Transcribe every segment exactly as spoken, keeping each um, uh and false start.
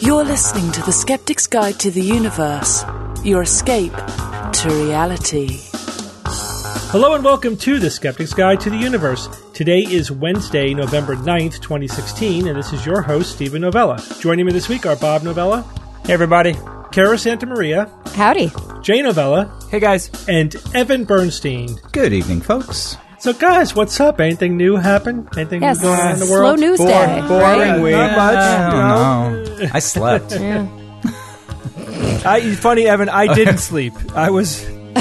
You're listening to The Skeptic's Guide to the Universe, your escape to reality. Hello and welcome to The Skeptic's Guide to the Universe. Today is Wednesday, November ninth, twenty sixteen, and this is your host, Stephen Novella. Joining me this week are Bob Novella. Hey, everybody. Kara Santamaria. Howdy. Jay Novella. Hey, guys. And Evan Bernstein. Good evening, folks. So, guys, what's up? Anything new happen? Anything yes. new going on in the Slow world? news Boring, day. boring right? week. Not much. I don't know. I slept. Yeah. I, funny, Evan, I didn't sleep. I was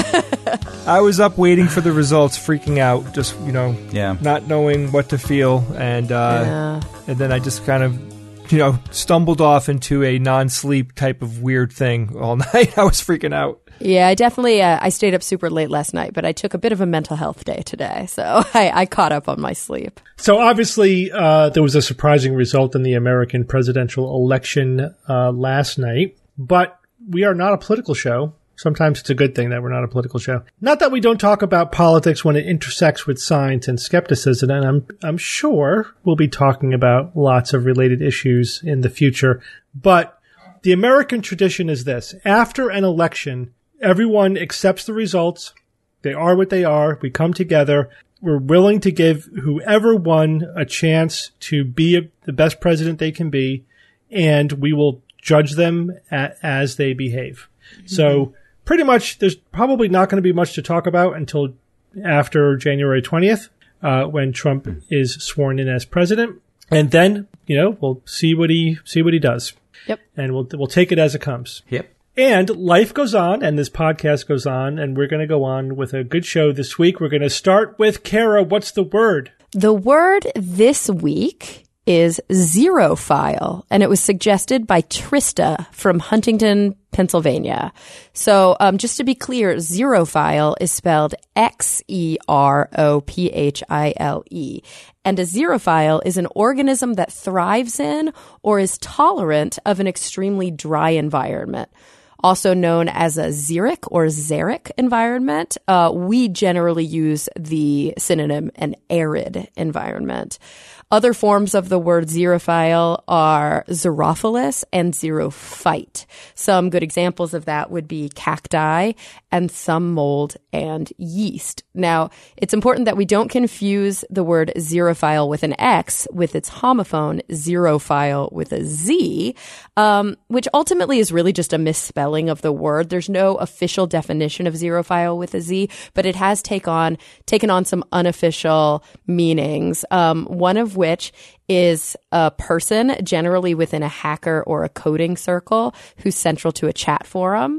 I was up waiting for the results, freaking out, just, you know, Yeah. not knowing what to feel. And, uh, Yeah. and then I just kind of, you know, stumbled off into a non-sleep type of weird thing all night. I was freaking out. Yeah, I definitely, uh, I stayed up super late last night, but I took a bit of a mental health day today, so I, I caught up on my sleep. So, obviously, uh, there was a surprising result in the American presidential election uh, last night, but we are not a political show. Sometimes it's a good thing that we're not a political show. Not that we don't talk about politics when it intersects with science and skepticism, and I'm I'm sure we'll be talking about lots of related issues in the future. But the American tradition is this. After an election, everyone accepts the results. They are what they are. We come together. We're willing to give whoever won a chance to be a, the best president they can be, and we will judge them a, as they behave. Mm-hmm. So pretty much there's probably not going to be much to talk about until after January twentieth, uh, when Trump is sworn in as president. And then, you know, we'll see what he see what he does. Yep. And we'll we'll take it as it comes. Yep. And life goes on, and this podcast goes on, and we're going to go on with a good show this week. We're going to start with Kara. What's the word? The word this week is zerophile, and it was suggested by Trista from Huntington, Pennsylvania. So um, just to be clear, zerophile is spelled X E R O P H I L E. And a zerophile is an organism that thrives in or is tolerant of an extremely dry environment. Also known as a xeric or xeric environment, uh, we generally use the synonym an arid environment. Other forms of the word xerophile are xerophilus and xerophyte. Some good examples of that would be cacti and some mold and yeast. Now, it's important that we don't confuse the word xerophile with an X with its homophone xerophile with a Z, um, which ultimately is really just a misspelling of the word. There's no official definition of xerophile with a Z, but it has take on, taken on some unofficial meanings, um, one of which is a person generally within a hacker or a coding circle who's central to a chat forum,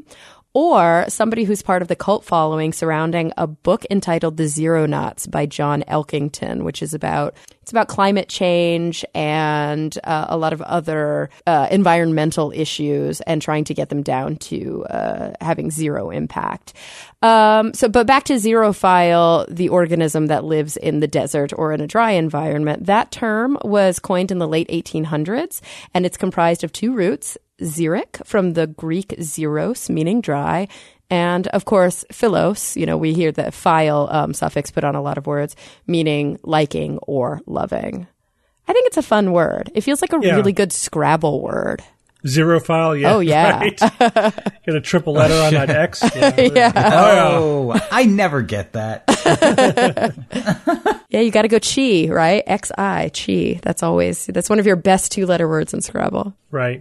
or somebody who's part of the cult following surrounding a book entitled The Zeronauts by John Elkington, which is about it's about climate change and uh, a lot of other uh, environmental issues and trying to get them down to uh, having zero impact. Um, so, but back to xerophile, the organism that lives in the desert or in a dry environment. That term was coined in the late eighteen hundreds, and it's comprised of two roots. Xeric, from the Greek xeros, meaning dry, and of course, philos, you know, we hear the phile um, suffix put on a lot of words, meaning liking or loving. I think it's a fun word. It feels like a Yeah. really good Scrabble word. Zerophile, yeah. Oh, yeah. Right. Get a triple letter on that X. Yeah. Yeah. Oh, I never get that. Yeah, you got to go chi, right? X I, chi. That's always, that's one of your best two-letter words in Scrabble. Right.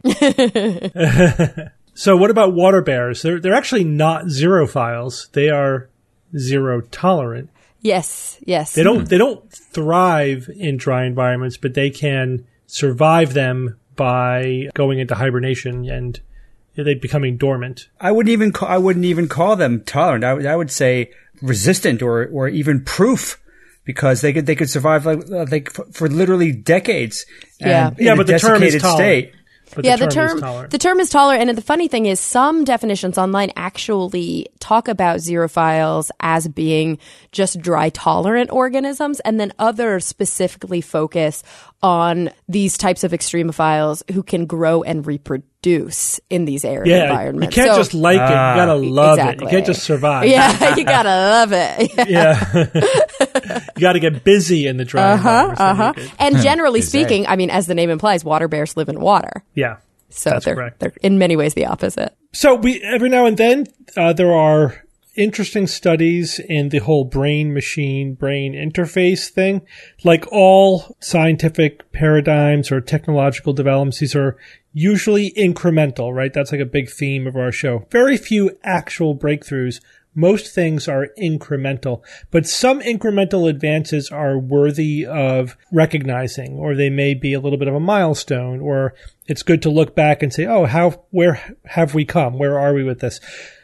So what about water bears? They're they're actually not zerophiles. They are zero tolerant. Yes, yes. They don't they don't thrive in dry environments, but they can survive them by going into hibernation and they becoming dormant. I wouldn't even call, I wouldn't even call them tolerant. I would, I would say resistant or, or even proof, because they could, they could survive like, like for, for literally decades. Yeah. And in Yeah, a but the term is desiccated tolerant. state. But yeah, the the term, term is tolerant. the term is tolerant, and the funny thing is, some definitions online actually talk about xerophiles as being just dry tolerant organisms, and then others specifically focus on these types of extremophiles who can grow and reproduce in these arid yeah, environments. you can't So- just like it. You gotta love Exactly. it. You can't just survive. Yeah, you gotta love it. Yeah. You gotta get busy in the dry Uh huh. environments. Uh huh. And generally Is that- speaking, I mean, as the name implies, water bears live in water. Yeah. So That's they're, correct. they're in many ways the opposite. So we every now and then uh, there are interesting studies in the whole brain-machine, brain interface thing. Like all scientific paradigms or technological developments, these are usually incremental, right? That's like a big theme of our show. Very few actual breakthroughs. Most things are incremental, but some incremental advances are worthy of recognizing, or they may be a little bit of a milestone, or it's good to look back and say, oh, how, where have we come? Where are we with this?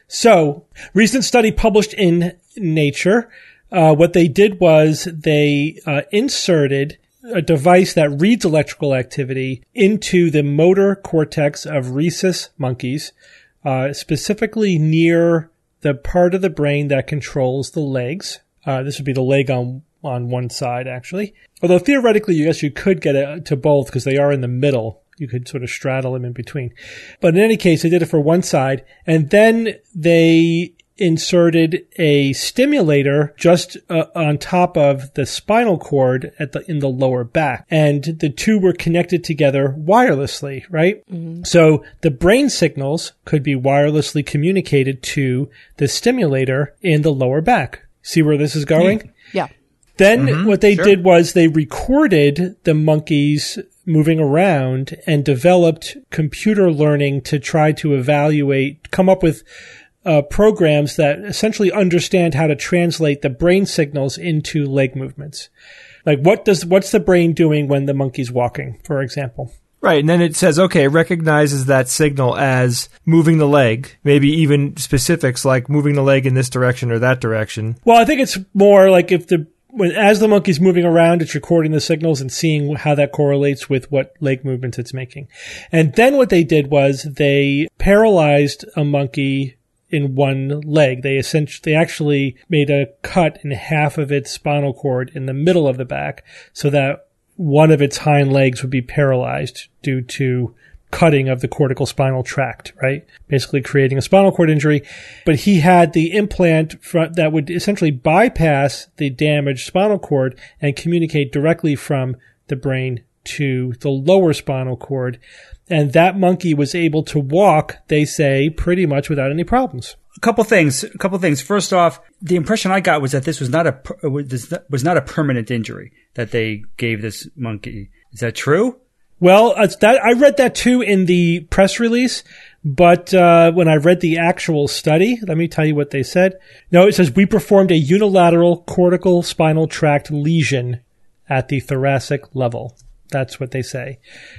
So, recent study published in Nature, uh, what they did was they uh, inserted a device that reads electrical activity into the motor cortex of rhesus monkeys, uh, specifically near the part of the brain that controls the legs. Uh, this would be the leg on on one side, actually. Although theoretically, I guess you could get it to both because they are in the middle. You could sort of straddle them in between. But in any case, they did it for one side. And then they inserted a stimulator just uh, on top of the spinal cord at the in the lower back. And the two were connected together wirelessly, right? Mm-hmm. So the brain signals could be wirelessly communicated to the stimulator in the lower back. See where this is going? Yeah. Then Mm-hmm, what they sure. did was they recorded the monkeys moving around and developed computer learning to try to evaluate, come up with uh, programs that essentially understand how to translate the brain signals into leg movements. Like what does, what's the brain doing when the monkey's walking, for example? Right, and then it says, okay, it recognizes that signal as moving the leg, maybe even specifics like moving the leg in this direction or that direction. Well, I think it's more like if the when as the monkey's moving around, it's recording the signals and seeing how that correlates with what leg movements it's making. And then what they did was they paralyzed a monkey in one leg. They essentially, they actually made a cut in half of its spinal cord in the middle of the back so that one of its hind legs would be paralyzed due to cutting of the cortical spinal tract, right? Basically creating a spinal cord injury. But he had the implant fr- that would essentially bypass the damaged spinal cord and communicate directly from the brain to the lower spinal cord. And that monkey was able to walk, they say, pretty much without any problems. A couple things. A couple things. First off, the impression I got was that this was not a per- was not a permanent injury that they gave this monkey. Is that true? Well, uh, that I read that too in the press release, but uh, when I read the actual study, let me tell you what they said. No, it says we performed a unilateral cortical spinal tract lesion at the thoracic level. That's what they say.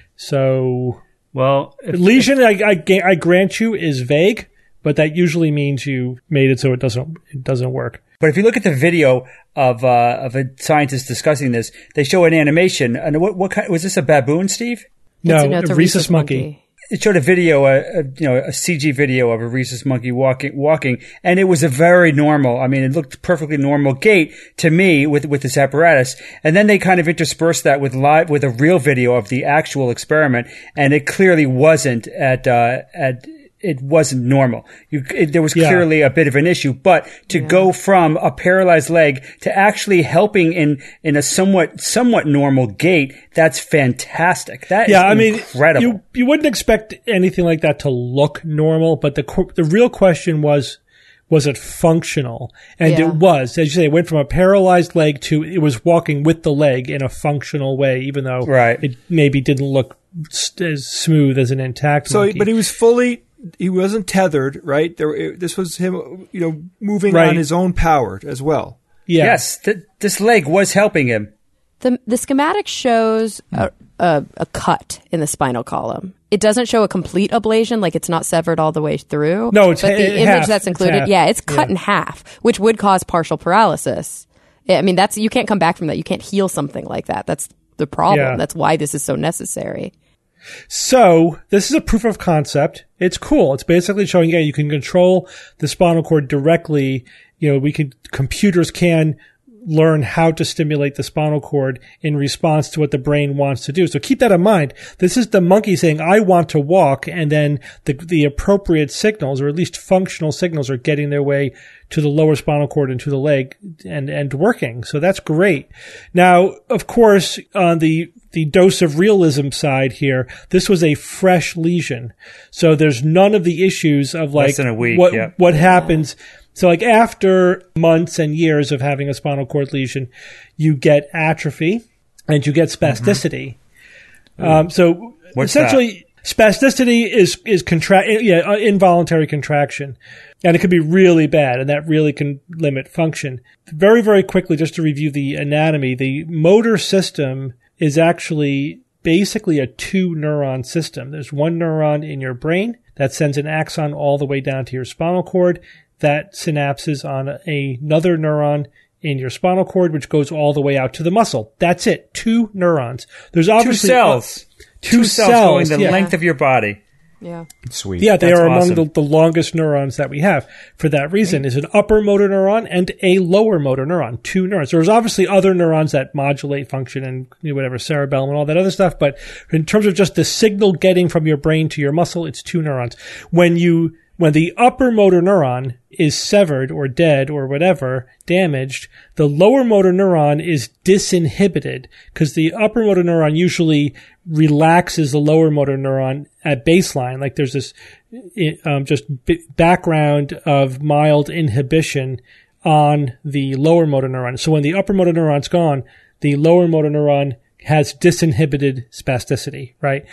So, well, if, lesion, I, I, I grant you, is vague, but that usually means you made it so it doesn't it doesn't work. But if you look at the video of uh, of a scientist discussing this, they show an animation. And what what kind, was this? A baboon, Steve? No, It's a- no, it's a a rhesus monkey. It showed a video, a, a you know, a C G video of a rhesus monkey walking, walking, and it was a very normal. I mean, it looked perfectly normal gait to me with with this apparatus. And then they kind of interspersed that with live with a real video of the actual experiment, and it clearly wasn't at uh, at. It wasn't normal. You, it, there was Yeah. clearly a bit of an issue, but to Yeah. go from a paralyzed leg to actually helping in, in a somewhat, somewhat normal gait, that's fantastic. That Yeah, I is mean, incredible. you you wouldn't expect anything like that to look normal, but the qu- the real question was, was it functional? And Yeah. it was. As you say, it went from a paralyzed leg to it was walking with the leg in a functional way, even though Right. it maybe didn't look st- as smooth as an intact So, monkey. but he was fully, he wasn't tethered, right? There, it- this was him, you know, moving Right. on his own power as well. yeah. Yes, th- this leg was helping him. The the schematic shows a, a, a cut in the spinal column. It doesn't show a complete ablation, like it's not severed all the way through. No, it's but ha- the half. image that's It's included, half. yeah, it's cut Yeah. in half, which would cause partial paralysis. I mean, that's you can't come back from that. You can't heal something like that. That's the problem. Yeah. That's why this is so necessary. So this is a proof of concept. It's cool. It's basically showing, yeah, you can control the spinal cord directly. You know, we can, computers can learn how to stimulate the spinal cord in response to what the brain wants to do. So keep that in mind. This is the monkey saying, I want to walk, and then the, the appropriate signals, or at least functional signals, are getting their way to the lower spinal cord and to the leg and, and working. So that's great. Now, of course, on the the dose of realism side here, this was a fresh lesion. So there's none of the issues of like Less than a week, what, yeah. what happens. So like after months and years of having a spinal cord lesion, you get atrophy and you get spasticity. Mm-hmm. Um, so What's essentially spasticity is, is contra- yeah, involuntary contraction. And it could be really bad, and that really can limit function. Very, very quickly, just to review the anatomy, the motor system is actually basically a two-neuron system. There's one neuron in your brain that sends an axon all the way down to your spinal cord. That synapses on a, another neuron in your spinal cord, which goes all the way out to the muscle. That's it. Two neurons. There's obviously Two cells. Uh, two, Two cells, cells going the yeah. length of your body. Yeah. Sweet. Yeah, they That's are awesome. among the, the longest neurons that we have. For that reason, is an upper motor neuron and a lower motor neuron, two neurons. There's obviously other neurons that modulate function and you know, whatever, cerebellum and all that other stuff, but in terms of just the signal getting from your brain to your muscle, it's two neurons. When you When the upper motor neuron is severed or dead or whatever, damaged, the lower motor neuron is disinhibited because the upper motor neuron usually relaxes the lower motor neuron at baseline. Like there's this um, just b- background of mild inhibition on the lower motor neuron. So when the upper motor neuron's gone, the lower motor neuron has disinhibited spasticity, right?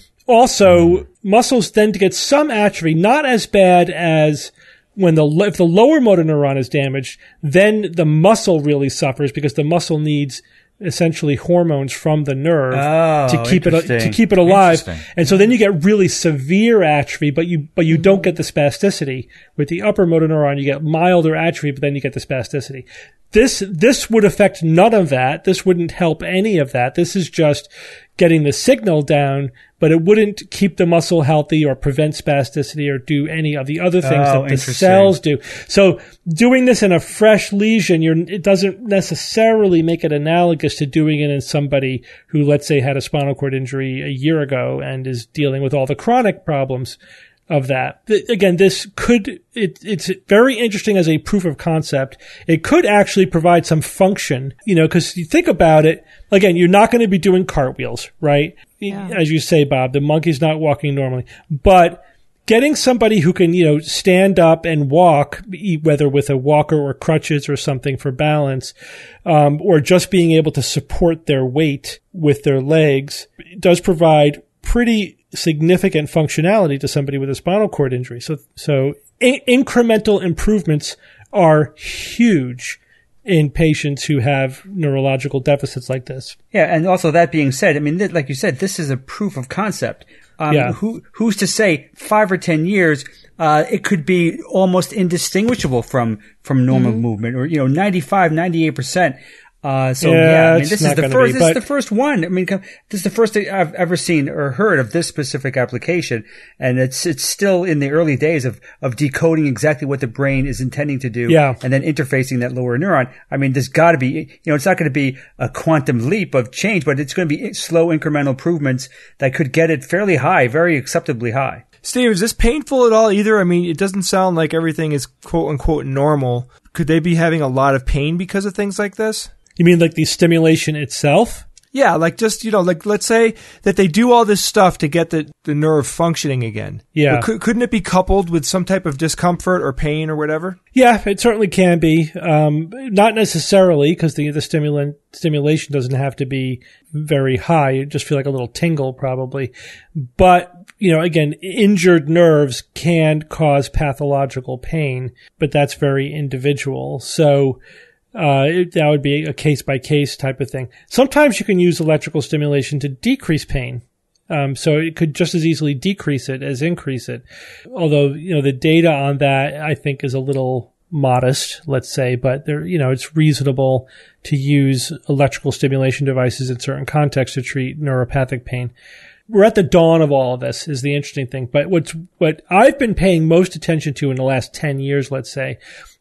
Also, muscles tend to get some atrophy, not as bad as when the if the lower motor neuron is damaged, then the muscle really suffers because the muscle needs essentially hormones from the nerve Oh, to keep it to interesting. keep it alive. Interesting. And so then you get really severe atrophy, but you but you don't get the spasticity. With the upper motor neuron, you get milder atrophy, but then you get the spasticity. This this would affect none of that. This wouldn't help any of that. This is just getting the signal down, but it wouldn't keep the muscle healthy or prevent spasticity or do any of the other things Oh, that the interesting. cells do. So doing this in a fresh lesion, you're, it doesn't necessarily make it analogous to doing it in somebody who, let's say, had a spinal cord injury a year ago and is dealing with all the chronic problems of that. Th- Again, this could, it, it's very interesting as a proof of concept. It could actually provide some function, you know, because you think about it, again, you're not going to be doing cartwheels, right? Yeah. As you say, Bob, the monkey's not walking normally, but getting somebody who can, you know, stand up and walk, e- whether with a walker or crutches or something for balance, um, or just being able to support their weight with their legs, does provide pretty significant functionality to somebody with a spinal cord injury. So, so in- incremental improvements are huge in patients who have neurological deficits like this. Yeah, and also that being said, I mean, th- like you said, this is a proof of concept. Um, Yeah. Who who's to say five or ten years, uh, it could be almost indistinguishable from from normal Mm-hmm. movement, or you know, ninety-five, ninety-eight percent. Uh, so Yeah, yeah, I mean, it's this is not the gonna first. be, This is but- the first one. I mean, come- this is the first thing I've ever seen or heard of this specific application, and it's it's still in the early days of of decoding exactly what the brain is intending to do, Yeah. and then interfacing that lower neuron. I mean, there's got to be, you know, it's not going to be a quantum leap of change, but it's going to be slow incremental improvements that could get it fairly high, very acceptably high. Steve, is this painful at all either? I mean, it doesn't sound like everything is quote unquote normal. Could they be having a lot of pain because of things like this? You mean like the stimulation itself? Yeah, like just, you know, like let's say that they do all this stuff to get the, the nerve functioning again. Yeah. But could, couldn't it be coupled with some type of discomfort or pain or whatever? Yeah, it certainly can be. Um, not necessarily, because the the stimulant stimulation doesn't have to be very high. You just feel like a little tingle, probably. But you know, again, injured nerves can cause pathological pain, but that's very individual. So. Uh, it, that would be a case-by-case type of thing. Sometimes you can use electrical stimulation to decrease pain. Um, so it could just as easily decrease it as increase it. Although, you know, the data on that, I think, is a little modest, let's say, but there, you know, it's reasonable to use electrical stimulation devices in certain contexts to treat neuropathic pain. We're at the dawn of all of this is the interesting thing. But what's, what I've been paying most attention to in the last ten years, let's say,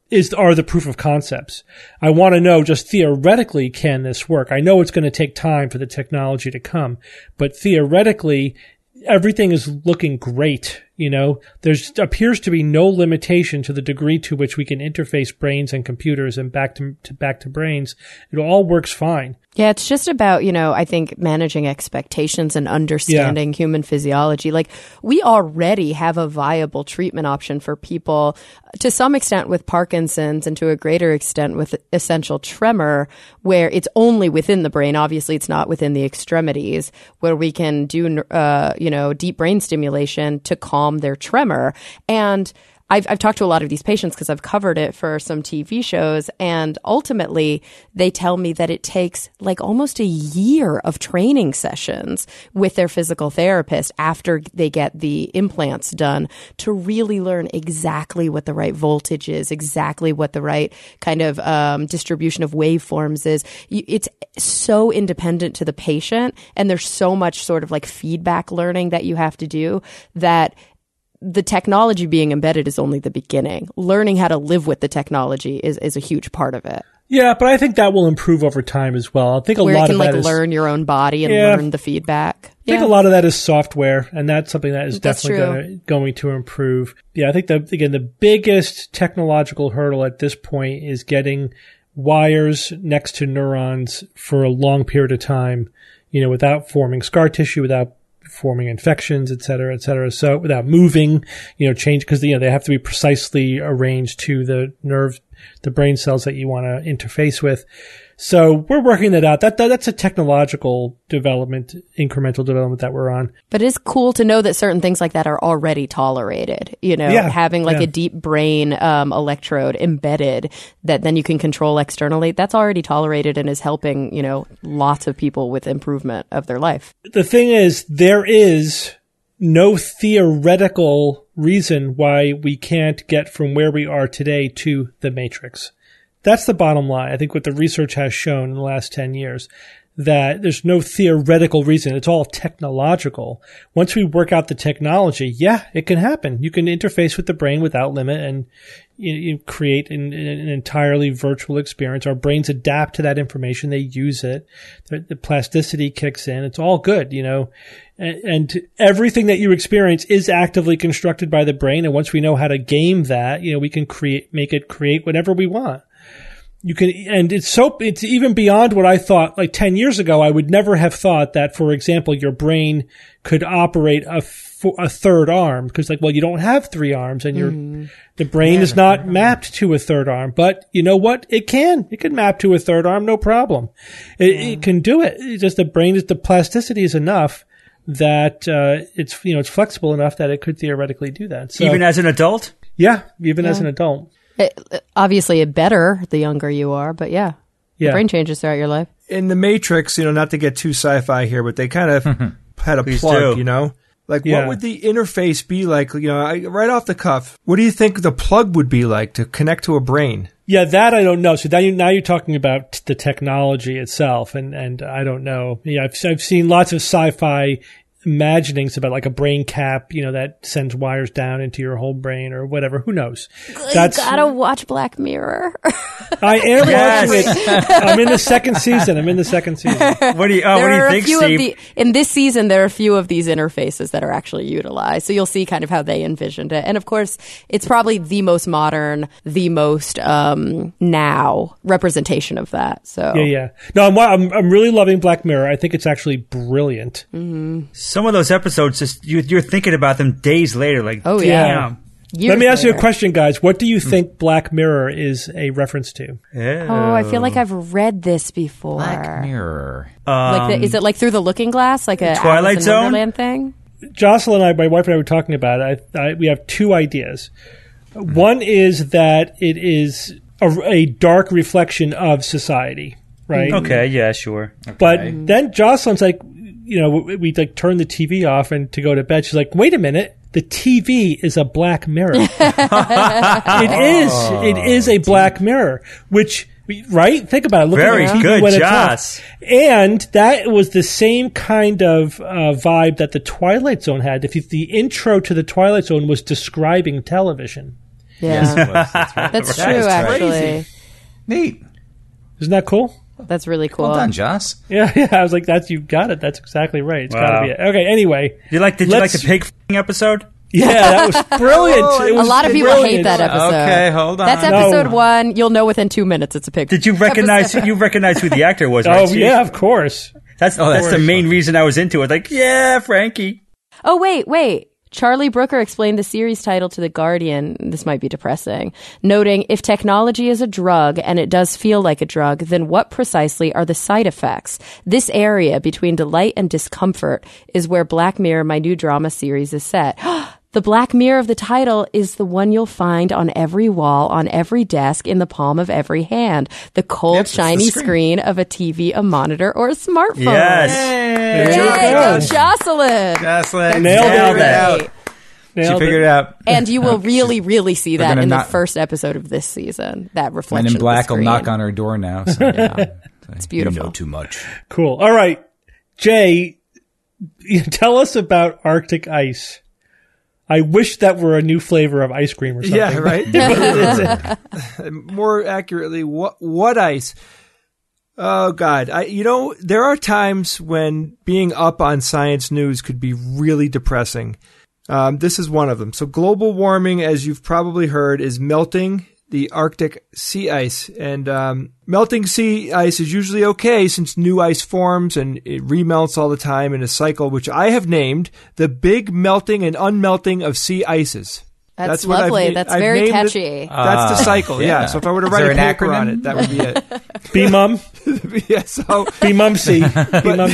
is are the proof of concepts. I want to know just theoretically, can this work? I know it's going to take time for the technology to come, but theoretically, everything is looking great. You know, there's appears to be no limitation to the degree to which we can interface brains and computers and back to, to back to brains. It all works fine. Yeah, it's just about, you know, I think managing expectations and understanding yeah. human physiology. Like, we already have a viable treatment option for people to some extent with Parkinson's and to a greater extent with essential tremor, where it's only within the brain. Obviously, it's not within the extremities, where we can do, uh, you know, deep brain stimulation to calm their tremor. And I've, I've talked to a lot of these patients because I've covered it for some T V shows, and ultimately they tell me that it takes like almost a year of training sessions with their physical therapist after they get the implants done to really learn exactly what the right voltage is, exactly what the right kind of um, distribution of waveforms is. It's so independent to the patient, and there's so much sort of like feedback learning that you have to do that the technology being embedded is only the beginning. Learning how to live with the technology is, is a huge part of it. Yeah, but I think that will improve over time as well. I think a Where lot you can of like that is, learn your own body and yeah, learn the feedback. I think yeah. a lot of that is software, and that's something that is That's definitely gonna, going to improve. Yeah, I think the again the biggest technological hurdle at this point is getting wires next to neurons for a long period of time, you know, without forming scar tissue, without forming infections, et cetera, et cetera. So without moving, you know, change, because, you know, they have to be precisely arranged to the nerve, the brain cells that you want to interface with. So we're working that out. That, that that's a technological development, incremental development that we're on. But it's cool to know that certain things like that are already tolerated. You know, yeah, having like yeah. a deep brain um, electrode embedded that then you can control externally. That's already tolerated and is helping, you know, lots of people with improvement of their life. The thing is, there is no theoretical reason why we can't get from where we are today to the Matrix. That's the bottom line. I think what the research has shown in the last ten years, that there's no theoretical reason. It's all technological. Once we work out the technology, yeah, it can happen. You can interface with the brain without limit and you, you create an, an entirely virtual experience. Our brains adapt to that information. They use it. The, the plasticity kicks in. It's all good, you know. And, and everything that you experience is actively constructed by the brain. And once we know how to game that, you know, we can create, make it create whatever we want. You can, and it's so, it's even beyond what I thought. Like ten years ago, I would never have thought that, for example, your brain could operate a, a third arm. Because, like, well, you don't have three arms, and your mm. the brain yeah, is not mapped to a third arm. But you know what? It can. It can map to a third arm, no problem. It, yeah. it can do it. It's just the brain is, the plasticity is enough that uh, it's, you know, it's flexible enough that it could theoretically do that. So, even as an adult? Yeah, even yeah. as an adult. It, obviously, it better the younger you are, but yeah, yeah. the brain changes throughout your life. In the Matrix, you know, not to get too sci-fi here, but they kind of had a Please plug, do. you know? Like, yeah. what would the interface be like, you know, I, right off the cuff? What do you think the plug would be like to connect to a brain? Yeah, that I don't know. So now, you, now you're talking about the technology itself, and, and I don't know. Yeah, I've, I've seen lots of sci-fi imaginings about like a brain cap, you know, that sends wires down into your whole brain or whatever. Who knows? That's, you gotta watch Black Mirror. I am yes. watching it. I'm in the second season. I'm in the second season. What do you? Oh, what do you think, Steve? The, in this season, there are a few of these interfaces that are actually utilized, so you'll see kind of how they envisioned it. And of course, it's probably the most modern, the most um, now representation of that. So yeah, yeah. No, I'm I'm, I'm really loving Black Mirror. I think it's actually brilliant. Mm-hmm. Some of those episodes, just you, you're thinking about them days later. Like, oh yeah. Years Let me ask later. you a question, guys. What do you think Black Mirror is a reference to? Yeah. Oh, I feel like I've read this before. Black Mirror. Um, Like, the, is it like Through the Looking Glass, like a Twilight Alice in Zone Wonderland thing? Jocelyn and I, my wife and I were talking about it. I, I, we have two ideas. One is that it is a, a dark reflection of society, right? Okay, yeah, sure. But Okay. then Jocelyn's like, you know, we, we like turn the T V off and to go to bed. She's like, wait a minute. The T V is a Black Mirror. It is. It is a Black Mirror, which, right? Think about it. Look Very at the T V good, when it's Joss. off. And that was the same kind of uh, vibe that the Twilight Zone had. If you, the intro to the Twilight Zone was describing television. Yeah. Yes, it was. That's right. That's That true, is actually. crazy. Neat. Isn't that cool? That's really cool. Well done, Joss. Yeah, yeah. I was like, "That's you got it. That's exactly right. It's got to Wow. be it." Okay. Anyway, Did you like? Did you like Let's- the pig f***ing episode? yeah, that was brilliant. It A was lot of people brilliant. hate that episode. Okay, hold on. That's No. episode one. You'll know within two minutes it's a pig. Did you recognize? You recognize who the actor was? Oh Right? Steve? yeah, of course. That's Oh, that's the course. main reason I was into it. Like, yeah, Frankie. Oh, wait, wait. Charlie Brooker explained the series title to The Guardian. This might be depressing. Noting, if technology is a drug and it does feel like a drug, then what precisely are the side effects? This area between delight and discomfort is where Black Mirror, my new drama series, is set. The Black Mirror of the title is the one you'll find on every wall, on every desk, in the palm of every hand. The cold, Yep, it's the shiny screen. screen of a T V, a monitor, or a smartphone. Yes. There Yay, you go go. Jocelyn. Jocelyn. Nailed it. Nailed it out. Great. She Nailed figured it out. And you will really, really see We're that gonna in the not- first episode of this season. That reflection. Men in of the Black will screen. knock on her door now. So It's beautiful. You know too much. Cool. All right, Jay, you tell us about Arctic ice. I wish that were a new flavor of ice cream or something. Yeah, right. More accurately, what what ice? Oh God, I you know there are times when being up on science news could be really depressing. Um, this is one of them. So global warming, as you've probably heard, is melting the Arctic sea ice, and um, melting sea ice is usually okay since new ice forms and it remelts all the time in a cycle, which I have named the big melting and unmelting of sea ices. That's what I've lovely. na- That's I've very named it- catchy. That's the cycle, yeah. yeah. So if I were to Is write there a an paper on acronym? it, that would be it. B mum, yeah, so B mum C, B mum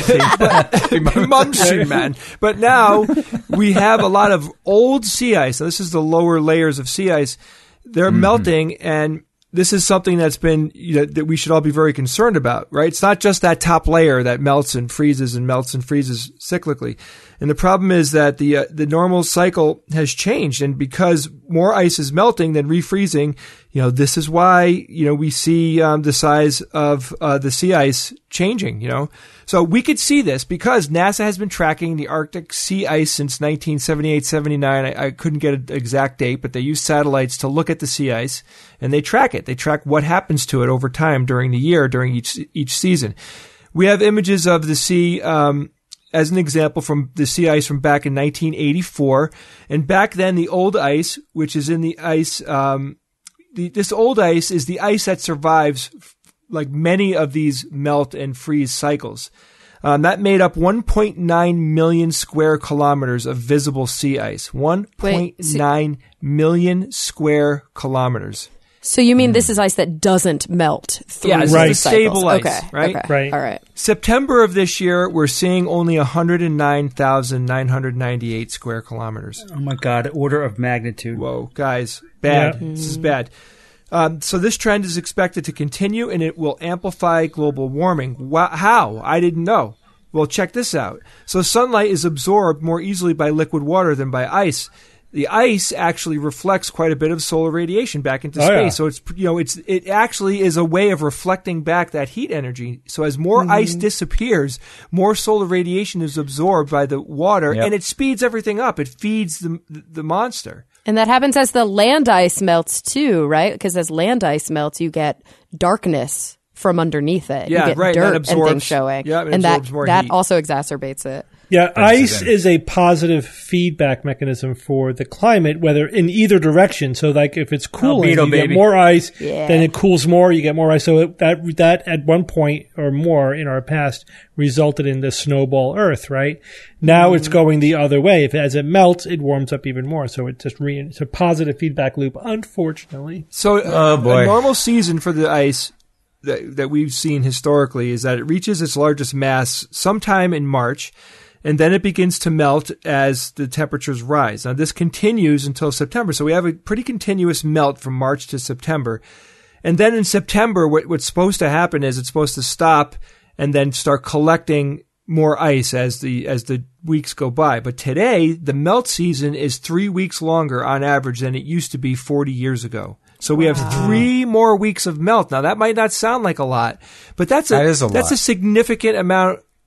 C. Mumsy, man. But now we have a lot of old sea ice. Now, this is the lower layers of sea ice. They're Mm-hmm. melting, and this is something that's been, you know, that we should all be very concerned about, right? It's not just that top layer that melts and freezes and melts and freezes cyclically. And the problem is that the uh, the normal cycle has changed, and because more ice is melting than refreezing, you know, this is why, you know, we see um, the size of uh, the sea ice changing, you know. So we could see this because NASA has been tracking the Arctic sea ice since nineteen seventy-eight seventy-nine. I, I couldn't get an exact date, but they use satellites to look at the sea ice, and they track it. They track what happens to it over time during the year, during each each season. We have images of the sea, um, as an example, from the sea ice from back in nineteen eighty-four. And back then, the old ice, which is in the ice, um, the, this old ice is the ice that survives like many of these melt and freeze cycles. Um, that made up one point nine million square kilometers of visible sea ice. one point nine million square kilometers. So you mean this is ice that doesn't melt through Yeah, it's the Right. cycles. stable ice, okay. right? Okay. Right. All right. September of this year, we're seeing only one hundred nine thousand nine hundred ninety-eight square kilometers. Oh my God! Order of magnitude. Whoa, guys, bad. Yeah. This is bad. Um, so this trend is expected to continue, and it will amplify global warming. Wha- how? I didn't know. Well, check this out. So sunlight is absorbed more easily by liquid water than by ice. The ice actually reflects quite a bit of solar radiation back into Oh, space. yeah. So it's, you know, it's, it actually is a way of reflecting back that heat energy. So as more Mm-hmm. ice disappears, more solar radiation is absorbed by the water, Yep. and it speeds everything up. It feeds the, the monster. And that happens as the land ice melts too, right? Because as land ice melts, you get darkness from underneath it. Yeah, you get right, dirt that and absorbs- things showing. yeah, it and that absorbs more that heat. also exacerbates it. Yeah, ice in. is a positive feedback mechanism for the climate, whether in either direction. So, like, if it's cooling, Albedo, you baby. get more ice, Yeah. then it cools more, you get more ice. So it, that that at one point or more in our past resulted in the snowball Earth. Right now, Mm-hmm. it's going the other way. If as it melts, it warms up even more. So it just re- it's a positive feedback loop. Unfortunately, So Oh, uh, boy. a normal season for the ice that, that we've seen historically is that it reaches its largest mass sometime in March, and then it begins to melt as the temperatures rise. Now, this continues until September, so we have a pretty continuous melt from March to September. And then in September, what, what's supposed to happen is it's supposed to stop and then start collecting more ice as the as the weeks go by. But today, the melt season is three weeks longer on average than it used to be forty years ago. So we have three more weeks of melt. Now, that might not sound like a lot, but that's a, That is a that's lot. a significant amount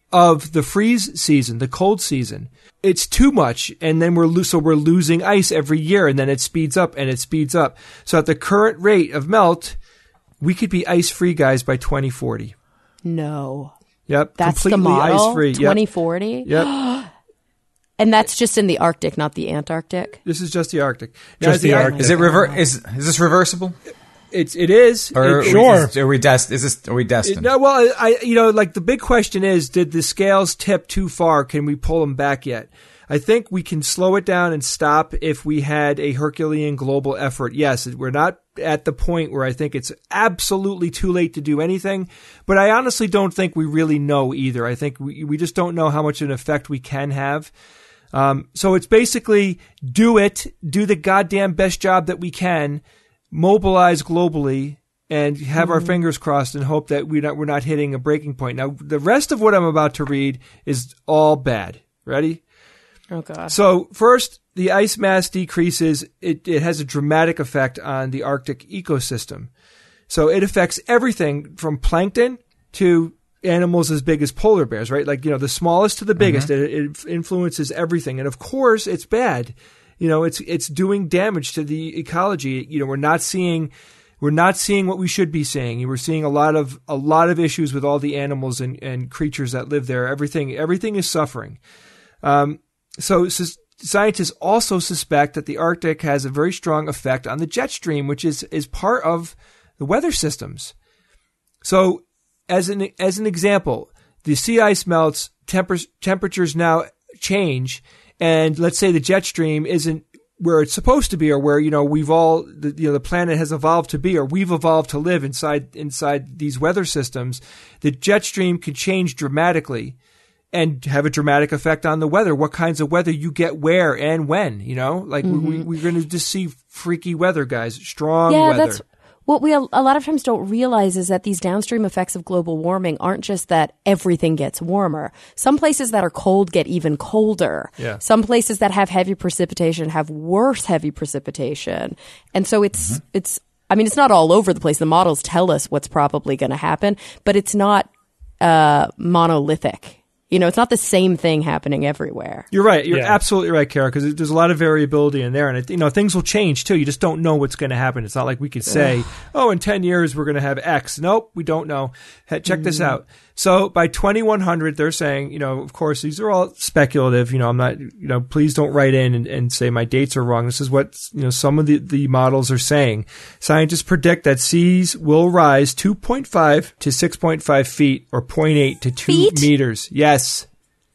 of the freeze season, the cold season. It's too much, and then we're lo- so we're losing ice every year, and then it speeds up and it speeds up. So at the current rate of melt, we could be ice-free, guys, by twenty forty. No. Yep, That's completely the model, ice-free. twenty forty? Yep. yep. And that's just in the Arctic, not the Antarctic? This is just the Arctic. Now, Just the Ar- Arctic. Is it rever- Is is this reversible? It's it is. Or It- are Sure. we, is, are we dest- Is this are we destined? No, well, I, you know, like the big question is, did the scales tip too far? Can we pull them back yet? I think we can slow it down and stop if we had a Herculean global effort. Yes, we're not at the point where I think it's absolutely too late to do anything, but I honestly don't think we really know either. I think we, we just don't know how much of an effect we can have. Um, so it's basically do it, do the goddamn best job that we can, mobilize globally, and have our fingers crossed and hope that we're not, we're not hitting a breaking point. Now, the rest of what I'm about to read is all bad. Ready? Oh, God. So first, the ice mass decreases. It, it has a dramatic effect on the Arctic ecosystem. So it affects everything from plankton to animals as big as polar bears, right? Like, you know, the smallest to the biggest. Mm-hmm. It, it influences everything. And of course, it's bad. You know, it's it's doing damage to the ecology. You know, we're not seeing we're not seeing what we should be seeing. We're seeing a lot of a lot of issues with all the animals and, and creatures that live there. Everything everything is suffering. Um, So, so scientists also suspect that the Arctic has a very strong effect on the jet stream, which is, is part of the weather systems. So as an, as an example, the sea ice melts, temper, temperatures now change, and let's say the jet stream isn't where it's supposed to be, or where, you know, we've all, the, you know, the planet has evolved to be, or we've evolved to live inside, inside these weather systems. The jet stream can change dramatically and have a dramatic effect on the weather, what kinds of weather you get where and when, you know? Like, mm-hmm. we, we're going to just see freaky weather, guys, strong yeah, weather. That's what we a lot of times don't realize is that these downstream effects of global warming aren't just that everything gets warmer. Some places that are cold get even colder. Yeah. Some places that have heavy precipitation have worse heavy precipitation. And so it's, mm-hmm. it's, I mean, it's not all over the place. The models tell us what's probably going to happen, but it's not uh, monolithic. You know, it's not the same thing happening everywhere. You're right. You're Yeah. absolutely right, Kara, because there's a lot of variability in there. And, it, you know, things will change, too. You just don't know what's going to happen. It's not like we could say, oh, in ten years, we're going to have X. Nope, we don't know. Hey, check mm. this out. So by twenty-one hundred, they're saying, you know, of course, these are all speculative. You know, I'm not, you know, please don't write in and, and say my dates are wrong. This is what, you know, some of the, the models are saying. Scientists predict that seas will rise two point five to six point five feet or zero point eight to two feet? meters. Yes.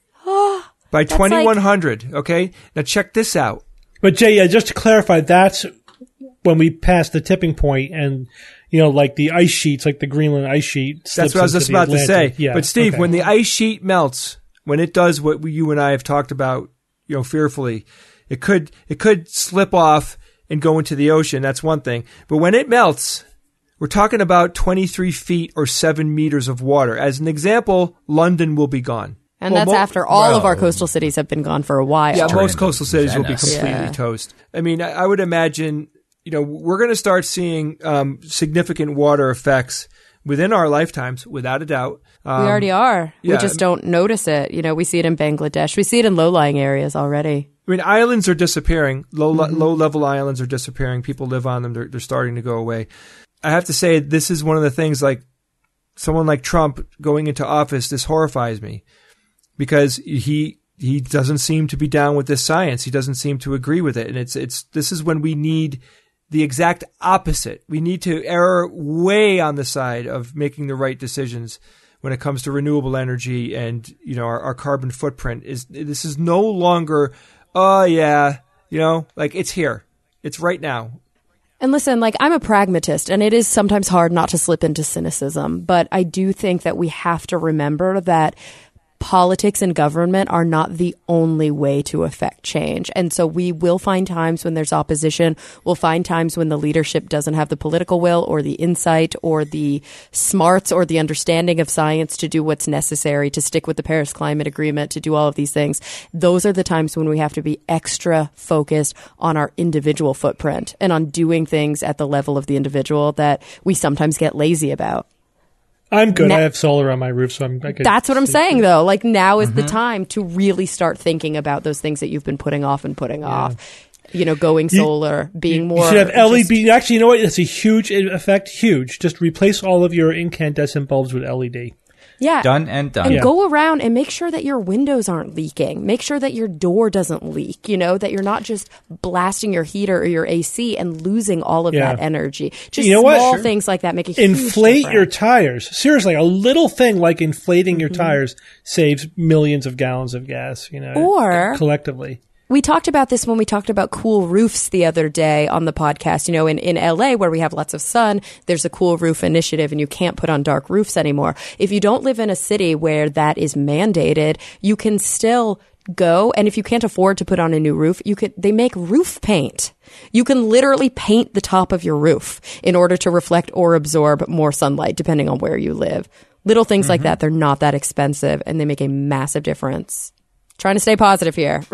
By twenty-one hundred, like... okay? Now check this out. But Jay, yeah, just to clarify, that's when we pass the tipping point and, you know, like the ice sheets, like the Greenland ice sheet. That's what I was just about Atlantic. to say. Yeah, but Steve, okay. when the ice sheet melts, when it does what we, you and I have talked about, you know, fearfully, it could it could slip off and go into the ocean. That's one thing. But when it melts, we're talking about twenty-three feet or seven meters of water. As an example, London will be gone. And well, that's mo- after all well, of our coastal cities have been gone for a while. Yeah, Turn most into coastal cities will be Venice. completely Yeah. toast. I mean, I, I would imagine, you know, we're going to start seeing um, significant water effects within our lifetimes, without a doubt. Um, We already are. yeah. We just don't notice it. You know, we see it in Bangladesh. We see it in low-lying areas already. I mean, islands are disappearing. Low mm-hmm. low level islands are disappearing. People live on them. They're they're starting to go away. I have to say, this is one of the things. Like someone like Trump going into office, this horrifies me because he he doesn't seem to be down with this science. He doesn't seem to agree with it, and it's it's this is when we need the exact opposite. We need to err way on the side of making the right decisions when it comes to renewable energy and, you know, our, our carbon footprint. Is this is no longer, oh yeah, you know, like it's here. It's right now. And listen, like I'm a pragmatist, and it is sometimes hard not to slip into cynicism, but I do think that we have to remember that politics and government are not the only way to affect change. And so we will find times when there's opposition. We'll find times when the leadership doesn't have the political will or the insight or the smarts or the understanding of science to do what's necessary to stick with the Paris Climate Agreement, to do all of these things. Those are the times when we have to be extra focused on our individual footprint and on doing things at the level of the individual that we sometimes get lazy about. I'm good. Na- I have solar on my roof, so I'm. I could That's what I'm sleep saying, good. though. Like, now is mm-hmm. the time to really start thinking about those things that you've been putting off and putting yeah. off. You know, going solar, you, being you, more. You should have L E D. Just, Actually, you know what? It's a huge effect. Huge. Just replace all of your incandescent bulbs with L E D. Yeah. Done and done. And yeah. go around and make sure that your windows aren't leaking. Make sure that your door doesn't leak, you know, that you're not just blasting your heater or your A C and losing all of yeah. that energy. Just you know small what? Sure. things like that make a huge Inflate difference. your tires. Seriously, a little thing like inflating mm-hmm. your tires saves millions of gallons of gas, you know, or collectively. We talked about this when we talked about cool roofs the other day on the podcast. You know, in, in L A where we have lots of sun, there's a cool roof initiative and you can't put on dark roofs anymore. If you don't live in a city where that is mandated, you can still go. And if you can't afford to put on a new roof, you could, they make roof paint. You can literally paint the top of your roof in order to reflect or absorb more sunlight, depending on where you live. Little things mm-hmm. like that, they're not that expensive and they make a massive difference. Trying to stay positive here.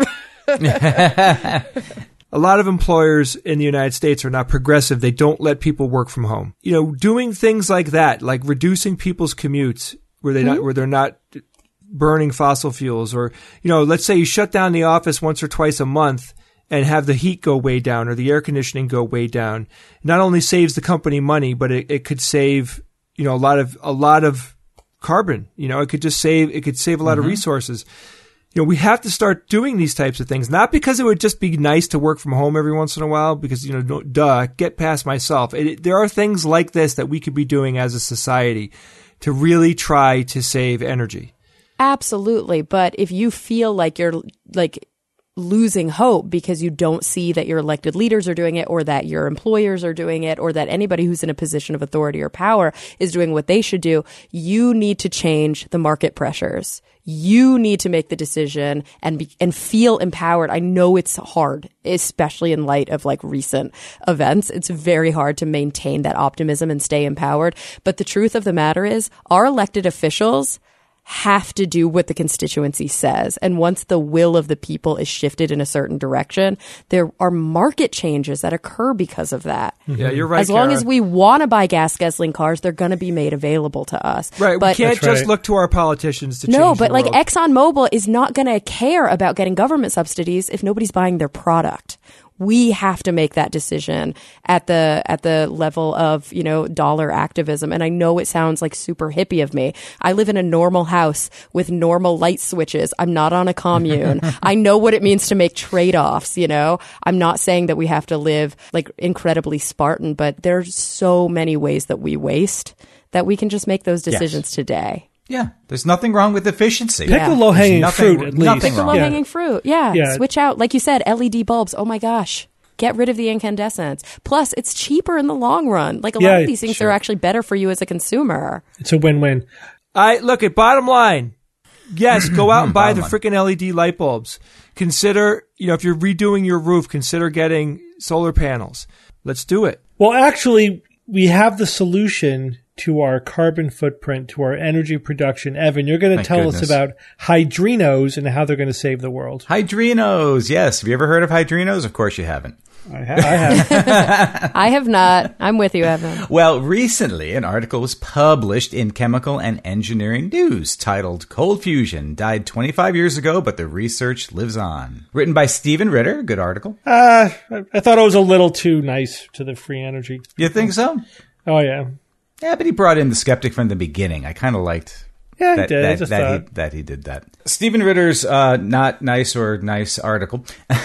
A lot of employers in the United States are not progressive. They don't let people work from home. You know, doing things like that, like reducing people's commutes where they mm-hmm. not where they're not burning fossil fuels, or you know, let's say you shut down the office once or twice a month and have the heat go way down or the air conditioning go way down. Not only saves the company money, but it, it could save, you know, a lot of a lot of carbon. You know, it could just save it could save a lot mm-hmm. of resources. You know, we have to start doing these types of things, not because it would just be nice to work from home every once in a while, because, you know, no, duh, get past myself. It, it, there are things like this that we could be doing as a society to really try to save energy. Absolutely. But if you feel like you're like losing hope because you don't see that your elected leaders are doing it, or that your employers are doing it, or that anybody who's in a position of authority or power is doing what they should do, you need to change the market pressures. You need to make the decision and be, and feel empowered. I know it's hard, especially in light of like recent events. It's very hard to maintain that optimism and stay empowered. But the truth of the matter is, our elected officials have to do what the constituency says. And once the will of the people is shifted in a certain direction, there are market changes that occur because of that. Yeah, you're right, As long Kara. as we want to buy gas guzzling cars, they're going to be made available to us. Right. But we can't just right. look to our politicians to change No, but the like world. ExxonMobil is not going to care about getting government subsidies if nobody's buying their product. We have to make that decision at the at the level of, you know, dollar activism. And I know it sounds like super hippie of me. I live in a normal house with normal light switches. I'm not on a commune. I know what it means to make trade-offs, you know. I'm not saying that we have to live like incredibly Spartan, but there's so many ways that we waste that we can just make those decisions yes. today. Yeah, there's nothing wrong with efficiency. Pick Yeah. the low-hanging There's fruit, nothing- at least. nothing Pick the wrong. low-hanging Yeah. fruit. Yeah. Yeah. Switch out. Like you said, L E D bulbs. Oh my gosh. Get rid of the incandescents. Plus, it's cheaper in the long run. Like a Yeah, lot of these things sure. are actually better for you as a consumer. It's a win-win. I look at bottom line. Yes, go out and buy the Bottom line. freaking L E D light bulbs. Consider, you know, if you're redoing your roof, consider getting solar panels. Let's do it. Well, actually, we have the solution to our carbon footprint, to our energy production. Evan, you're going to Thank tell goodness. us about hydrinos and how they're going to save the world. Hydrinos, yes. Have you ever heard of hydrinos? Of course you haven't. I have. I have. I have not. I'm with you, Evan. Well, recently, an article was published in Chemical and Engineering News titled Cold Fusion Died twenty-five years ago, but the research lives on. Written by Stephen Ritter. Good article. Uh, I, I thought it was a little too nice to the free energy. You think so? Oh, yeah. Yeah, but he brought in the skeptic from the beginning. I kind of liked Yeah, that, he did. I that, just that, thought. he, that he did that. Stephen Ritter's uh, not nice or nice article.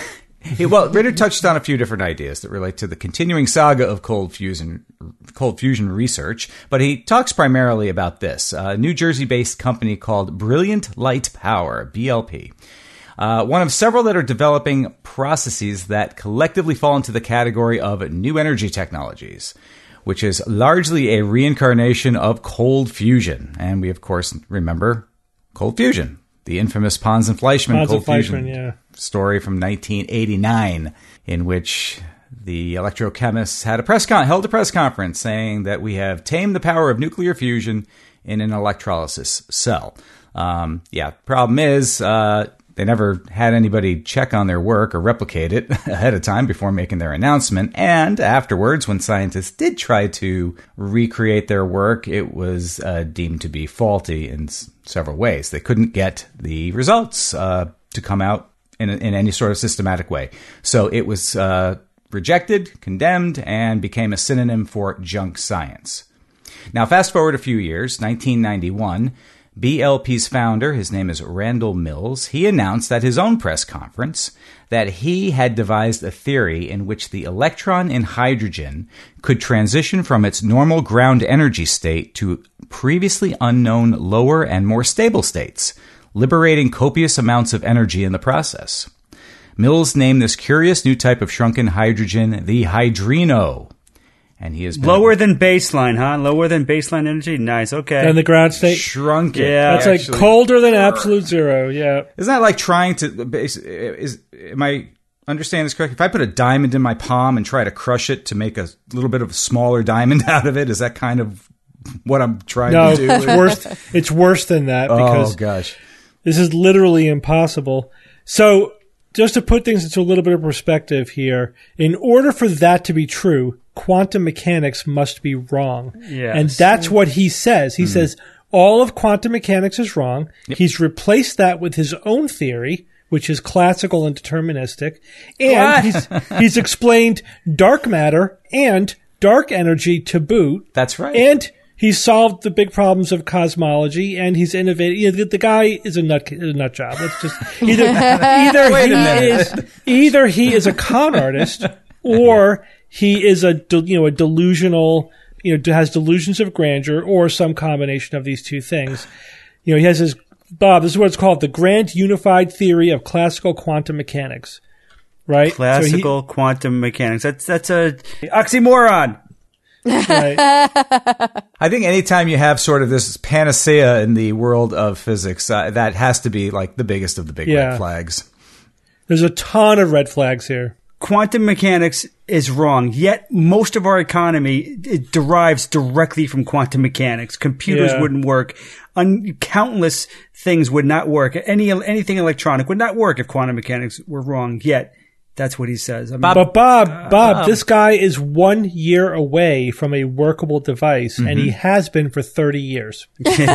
He, well, Ritter touched on a few different ideas that relate to the continuing saga of cold fusion, cold fusion research, but he talks primarily about this, a New Jersey-based company called Brilliant Light Power, B L P. Uh, one of several that are developing processes that collectively fall into the category of new energy technologies, which is largely a reincarnation of cold fusion. And we, of course, remember cold fusion, the infamous Pons and Fleischmann Pons and cold fusion Fleischmann, yeah. story from nineteen eighty-nine, in which the electrochemists had a press con- held a press conference saying that we have tamed the power of nuclear fusion in an electrolysis cell. Um, yeah, problem is, uh, They never had anybody check on their work or replicate it ahead of time before making their announcement. And afterwards, when scientists did try to recreate their work, it was uh, deemed to be faulty in s- several ways. They couldn't get the results uh, to come out in, in any sort of systematic way. So it was uh, rejected, condemned, and became a synonym for junk science. Now, fast forward a few years, nineteen ninety-one, B L P's founder, his name is Randall Mills, he announced at his own press conference that he had devised a theory in which the electron in hydrogen could transition from its normal ground energy state to previously unknown lower and more stable states, liberating copious amounts of energy in the process. Mills named this curious new type of shrunken hydrogen the hydrino. And he has been Lower than baseline, huh? Lower than baseline energy? Nice, okay. And the ground state. shrunk it. Yeah. That's actually. like colder than absolute zero. Yeah. Isn't that like trying to, is, am I understanding this correctly? If I put a diamond in my palm and try to crush it to make a little bit of a smaller diamond out of it, is that kind of what I'm trying No, to do? it's worse. It's worse than that because Oh, gosh. this is literally impossible. So just to put things into a little bit of perspective here, in order for that to be true, quantum mechanics must be wrong. Yes. And that's what he says. He mm. says all of quantum mechanics is wrong. Yep. He's replaced that with his own theory, which is classical and deterministic. And he's, he's explained dark matter and dark energy to boot. That's right. And he's solved the big problems of cosmology, and he's innovated. You know, the, the guy is a nut, a nut job. Let's just either either he is either he is a con artist, or he is a you know a delusional you know has delusions of grandeur, or some combination of these two things. You know, he has his Bob. This is what it's called: the Grand Unified Theory of Classical Quantum Mechanics. Right? Classical so he, quantum mechanics. That's that's a oxymoron. Right. I think anytime you have sort of this panacea in the world of physics, uh, that has to be like the biggest of the big Yeah. red flags. There's a ton of red flags here. Quantum mechanics is wrong, yet most of our economy it derives directly from quantum mechanics. Computers Yeah. wouldn't work. Un- countless things would not work. Any anything electronic would not work if quantum mechanics were wrong, yet that's what he says. I mean, But Bob, Bob, Bob, this guy is one year away from a workable device, mm-hmm. and he has been for thirty years.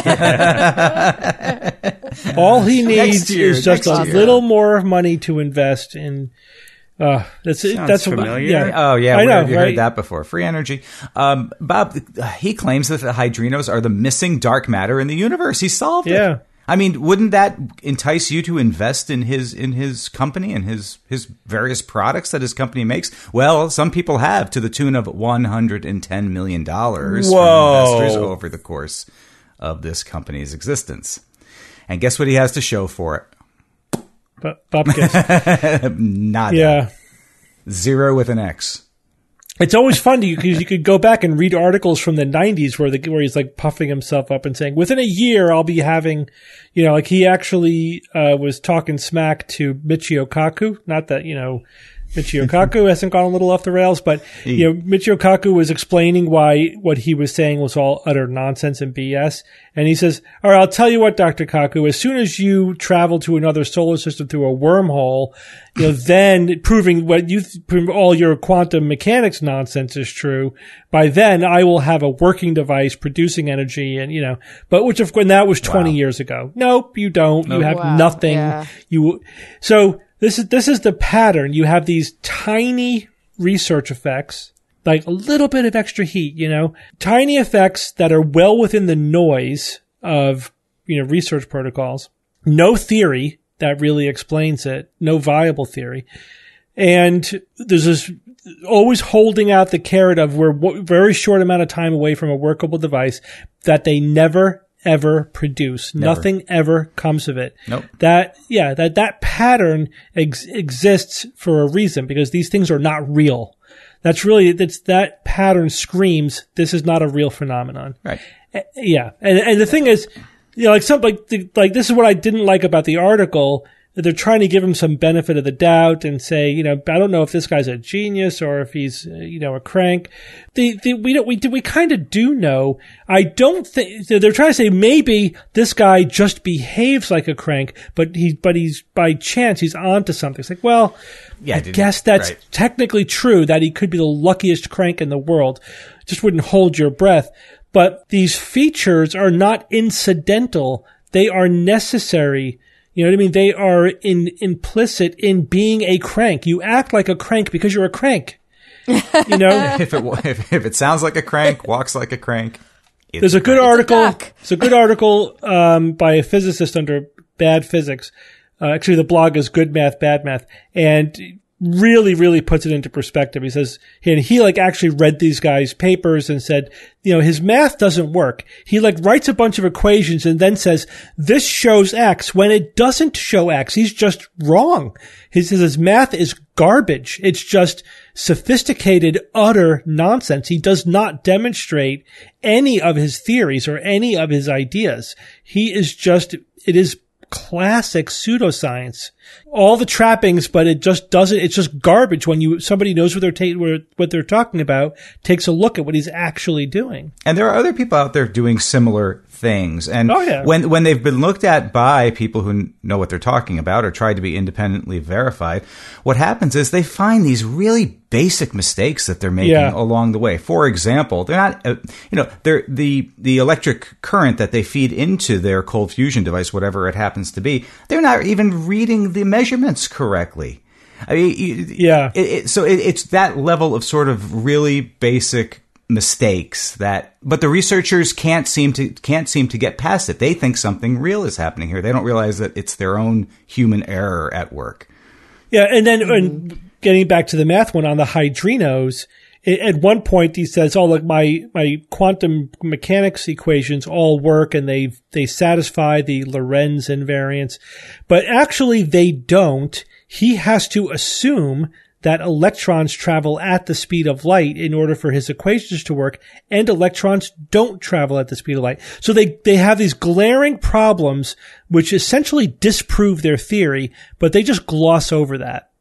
All he needs year, is just a year. little more money to invest in. Uh, that's Sounds that's familiar. Yeah. Oh, yeah. I Where know, have you right? heard that before? Free energy. Um, Bob, he claims that the hydrinos are the missing dark matter in the universe. He solved it. Yeah. I mean, wouldn't that entice you to invest in his in his company and his his various products that his company makes? Well, some people have, to the tune of one hundred ten million dollars from Whoa. investors over the course of this company's existence. And guess what he has to show for it? But Bobcast. Nada. Yeah. Zero with an X. It's always fun because you could go back and read articles from the nineties where the where he's like puffing himself up and saying, within a year I'll be having, you know, like he actually uh, was talking smack to Michio Kaku. Not that, you know, Michio Kaku hasn't gone a little off the rails, but you know, Michio Kaku was explaining why what he was saying was all utter nonsense and B S. And he says, all right, I'll tell you what, Doctor Kaku, as soon as you travel to another solar system through a wormhole, you know, then proving what you, th- all your quantum mechanics nonsense is true, by then I will have a working device producing energy and, you know, but which of course, that was twenty wow. years ago. Nope, you don't. Nope. You have wow. nothing. Yeah. You, so, This is this is the pattern. You have these tiny research effects, like a little bit of extra heat, you know, tiny effects that are well within the noise of, you know, research protocols. No theory that really explains it. No viable theory. And there's this always holding out the carrot of we're w- very short amount of time away from a workable device that they never ever produce. Never. Nothing ever comes of it. Nope. That, yeah, that, that pattern ex- exists for a reason because these things are not real. That's really, that's, that pattern screams, this is not a real phenomenon. Right. Uh, yeah. And, and the thing is, you know, like some, like, the, like this is what I didn't like about the article. they're trying to give him some benefit of the doubt and say, you know, I don't know if this guy's a genius or if he's, uh, you know, a crank. The, the, we don't, we do, we kind of do know. I don't think, they're trying to say maybe this guy just behaves like a crank, but he, but he's, by chance, he's onto something. It's like, well, yeah, I guess that's right. technically true that he could be the luckiest crank in the world. Just wouldn't hold your breath. But these features are not incidental. They are necessary. You know what I mean? They are in, implicit in being a crank. You act like a crank because you're a crank. You know? if it if, if it sounds like a crank, walks like a crank. It's There's a good It's a article. duck. It's a good article um, by a physicist under Bad Physics. Uh, actually, the blog is Good Math, Bad Math, and really, really puts it into perspective. He says, and he like actually read these guys' papers and said, you know, his math doesn't work. He like writes a bunch of equations and then says, this shows X when it doesn't show X. He's just wrong. He says his math is garbage. It's just sophisticated, utter nonsense. He does not demonstrate any of his theories or any of his ideas. He is just, it is classic pseudoscience. All the trappings, but it just doesn't, it's just garbage when you, somebody knows what they're, ta- what they're talking about, takes a look at what he's actually doing. And there are other people out there doing similar things. And Oh, yeah. when when they've been looked at by people who know what they're talking about or tried to be independently verified, what happens is they find these really basic mistakes that they're making Yeah. along the way. For example, they're not, uh, you know, they're the the electric current that they feed into their cold fusion device, whatever it happens to be, they're not even reading the measurements correctly. I mean, you- Yeah. It, it, so it, it's that level of sort of really basic mistakes that, but the researchers can't seem to can't seem to get past it. They think something real is happening here. They don't realize that it's their own human error at work. Yeah, and then and getting back to the math one on the hydrinos, i- at one point he says, "Oh, look, my my quantum mechanics equations all work and they they satisfy the Lorentz invariance," but actually they don't. He has to assume that electrons travel at the speed of light in order for his equations to work, and electrons don't travel at the speed of light. So they, they have these glaring problems which essentially disprove their theory, but they just gloss over that.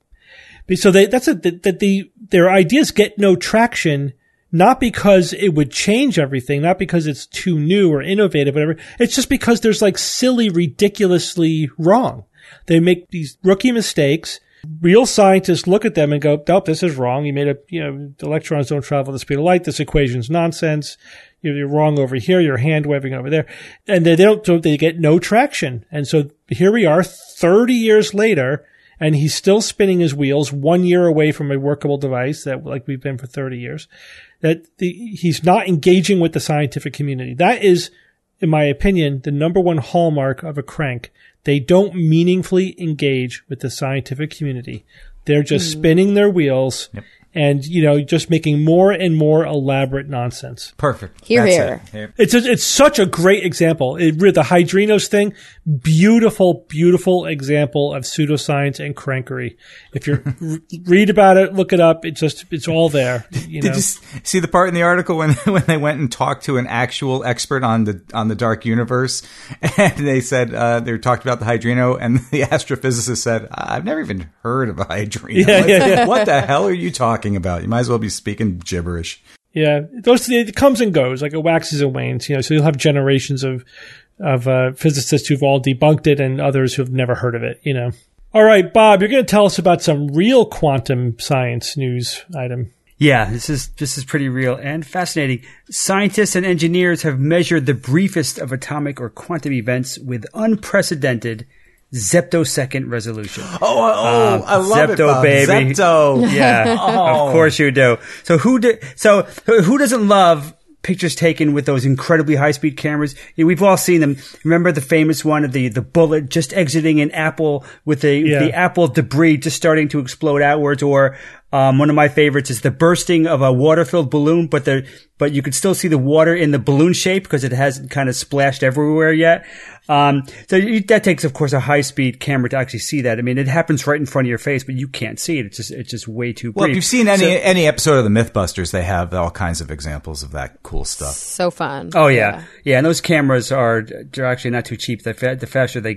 So they, that's a, that the, their ideas get no traction, not because it would change everything, not because it's too new or innovative, whatever. It's just because there's like silly, ridiculously wrong. They make these rookie mistakes. Real scientists look at them and go, nope, this is wrong. You made a, you know, the electrons don't travel at the speed of light. This equation's nonsense. You're, you're wrong over here. You're hand waving over there. And they, they don't, so they get no traction. And so here we are thirty years later, and he's still spinning his wheels one year away from a workable device that, like we've been for thirty years, that the, he's not engaging with the scientific community. That is, in my opinion, the number one hallmark of a crank. They don't meaningfully engage with the scientific community. They're just mm. spinning their wheels Yep. and, you know, just making more and more elaborate nonsense. Perfect. Here, That's here. it. Here. It's a, it's such a great example. It, the hydrinos thing, beautiful, beautiful example of pseudoscience and crankery. If you read about it, look it up. It's just, it's all there. You know? Did you s- see the part in the article when when they went and talked to an actual expert on the on the dark universe, and they said uh, they talked about the hydrino, and the astrophysicist said, "I've never even heard of a hydrino. Yeah, what, yeah, yeah. what the hell are you talking about? You might as well be speaking gibberish." Yeah, those it comes and goes, like it waxes and wanes. You know, so you'll have generations of of uh, physicists who've all debunked it, and others who've never heard of it. You know. All right, Bob, you're going to tell us about some real quantum science news item. Yeah, this is this is pretty real and fascinating. Scientists and engineers have measured the briefest of atomic or quantum events with unprecedented zeptosecond resolution. Oh, oh, Um, I love Zepto, it, Bob. baby. Zepto. Yeah, Oh. of course you do. So who do, so who doesn't love pictures taken with those incredibly high-speed cameras? You know, we've all seen them. Remember the famous one of the, the bullet just exiting an apple with the, Yeah. the apple debris just starting to explode outwards, or um, one of my favorites is the bursting of a water-filled balloon, but the but you can still see the water in the balloon shape because it hasn't kind of splashed everywhere yet. Um, so you, that takes, of course, a high-speed camera to actually see that. I mean, it happens right in front of your face, but you can't see it. It's just it's just way too brief. Well, if you've seen any So- any episode of the Mythbusters, they have all kinds of examples of that cool stuff. So fun. Oh yeah. yeah, and those cameras are they're actually not too cheap. The fa- the faster they get.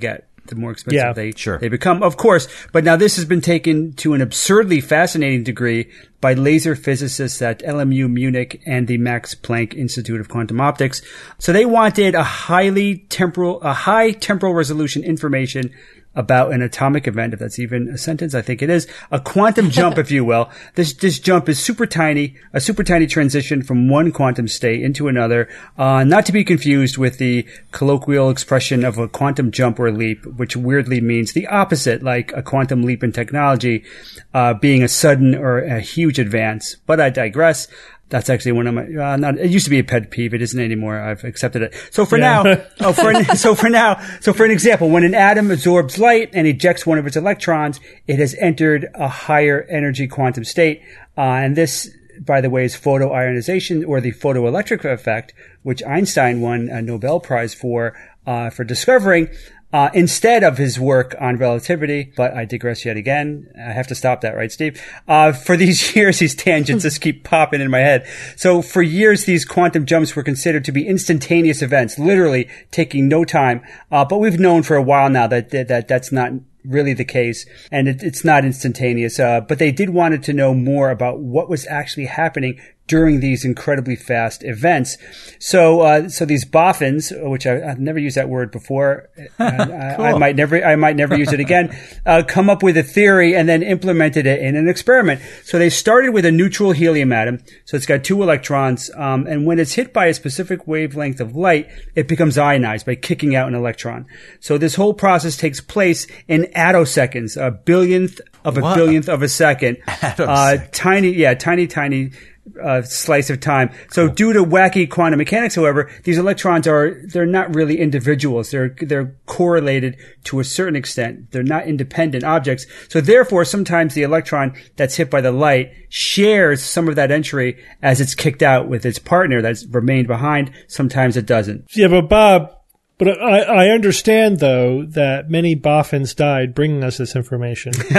the more expensive Yeah, they, sure. they become, of course. But now this has been taken to an absurdly fascinating degree by laser physicists at L M U Munich and the Max Planck Institute of Quantum Optics. So they wanted a highly temporal, a high temporal resolution information about an atomic event, if that's even a sentence, I think it is. A quantum jump, if you will. This this jump is super tiny, a super tiny transition from one quantum state into another, uh, not to be confused with the colloquial expression of a quantum jump or leap, which weirdly means the opposite, like a quantum leap in technology uh, being a sudden or a huge advance. But I digress. That's actually one of my, uh, not, it used to be a pet peeve. It isn't anymore. I've accepted it. So for Yeah. now, oh, for an, so for now, so for an example, when an atom absorbs light and ejects one of its electrons, it has entered a higher energy quantum state. Uh, and this, by the way, is photoionization or the photoelectric effect, which Einstein won a Nobel Prize for, uh, for discovering. Uh, instead of his work on relativity, but I digress yet again. I have to stop that, right, Steve? Uh, for these years, these tangents just keep popping in my head. So for years, these quantum jumps were considered to be instantaneous events, literally taking no time. Uh, but we've known for a while now that, that, that that's not really the case, and it, it's not instantaneous. Uh, but they did wanted to know more about what was actually happening during these incredibly fast events. So, uh, so these boffins, which I, I've never used that word before, uh, I, I might never, I might never use it again, uh, come up with a theory and then implemented it in an experiment. So they started with a neutral helium atom. So it's got two electrons, um, and when it's hit by a specific wavelength of light, it becomes ionized by kicking out an electron. So this whole process takes place in attoseconds, a billionth of a What? billionth of a second. Uh, tiny, yeah, tiny, tiny, uh, slice of time. So due to wacky quantum mechanics, however, these electrons are, they're not really individuals. They're, they're correlated to a certain extent. They're not independent objects. So therefore, sometimes the electron that's hit by the light shares some of that entry as it's kicked out with its partner that's remained behind. Sometimes it doesn't. Yeah, but Bob, but I, I understand, though, that many boffins died bringing us this information. Oh,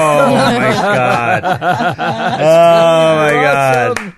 my God. Oh, my God.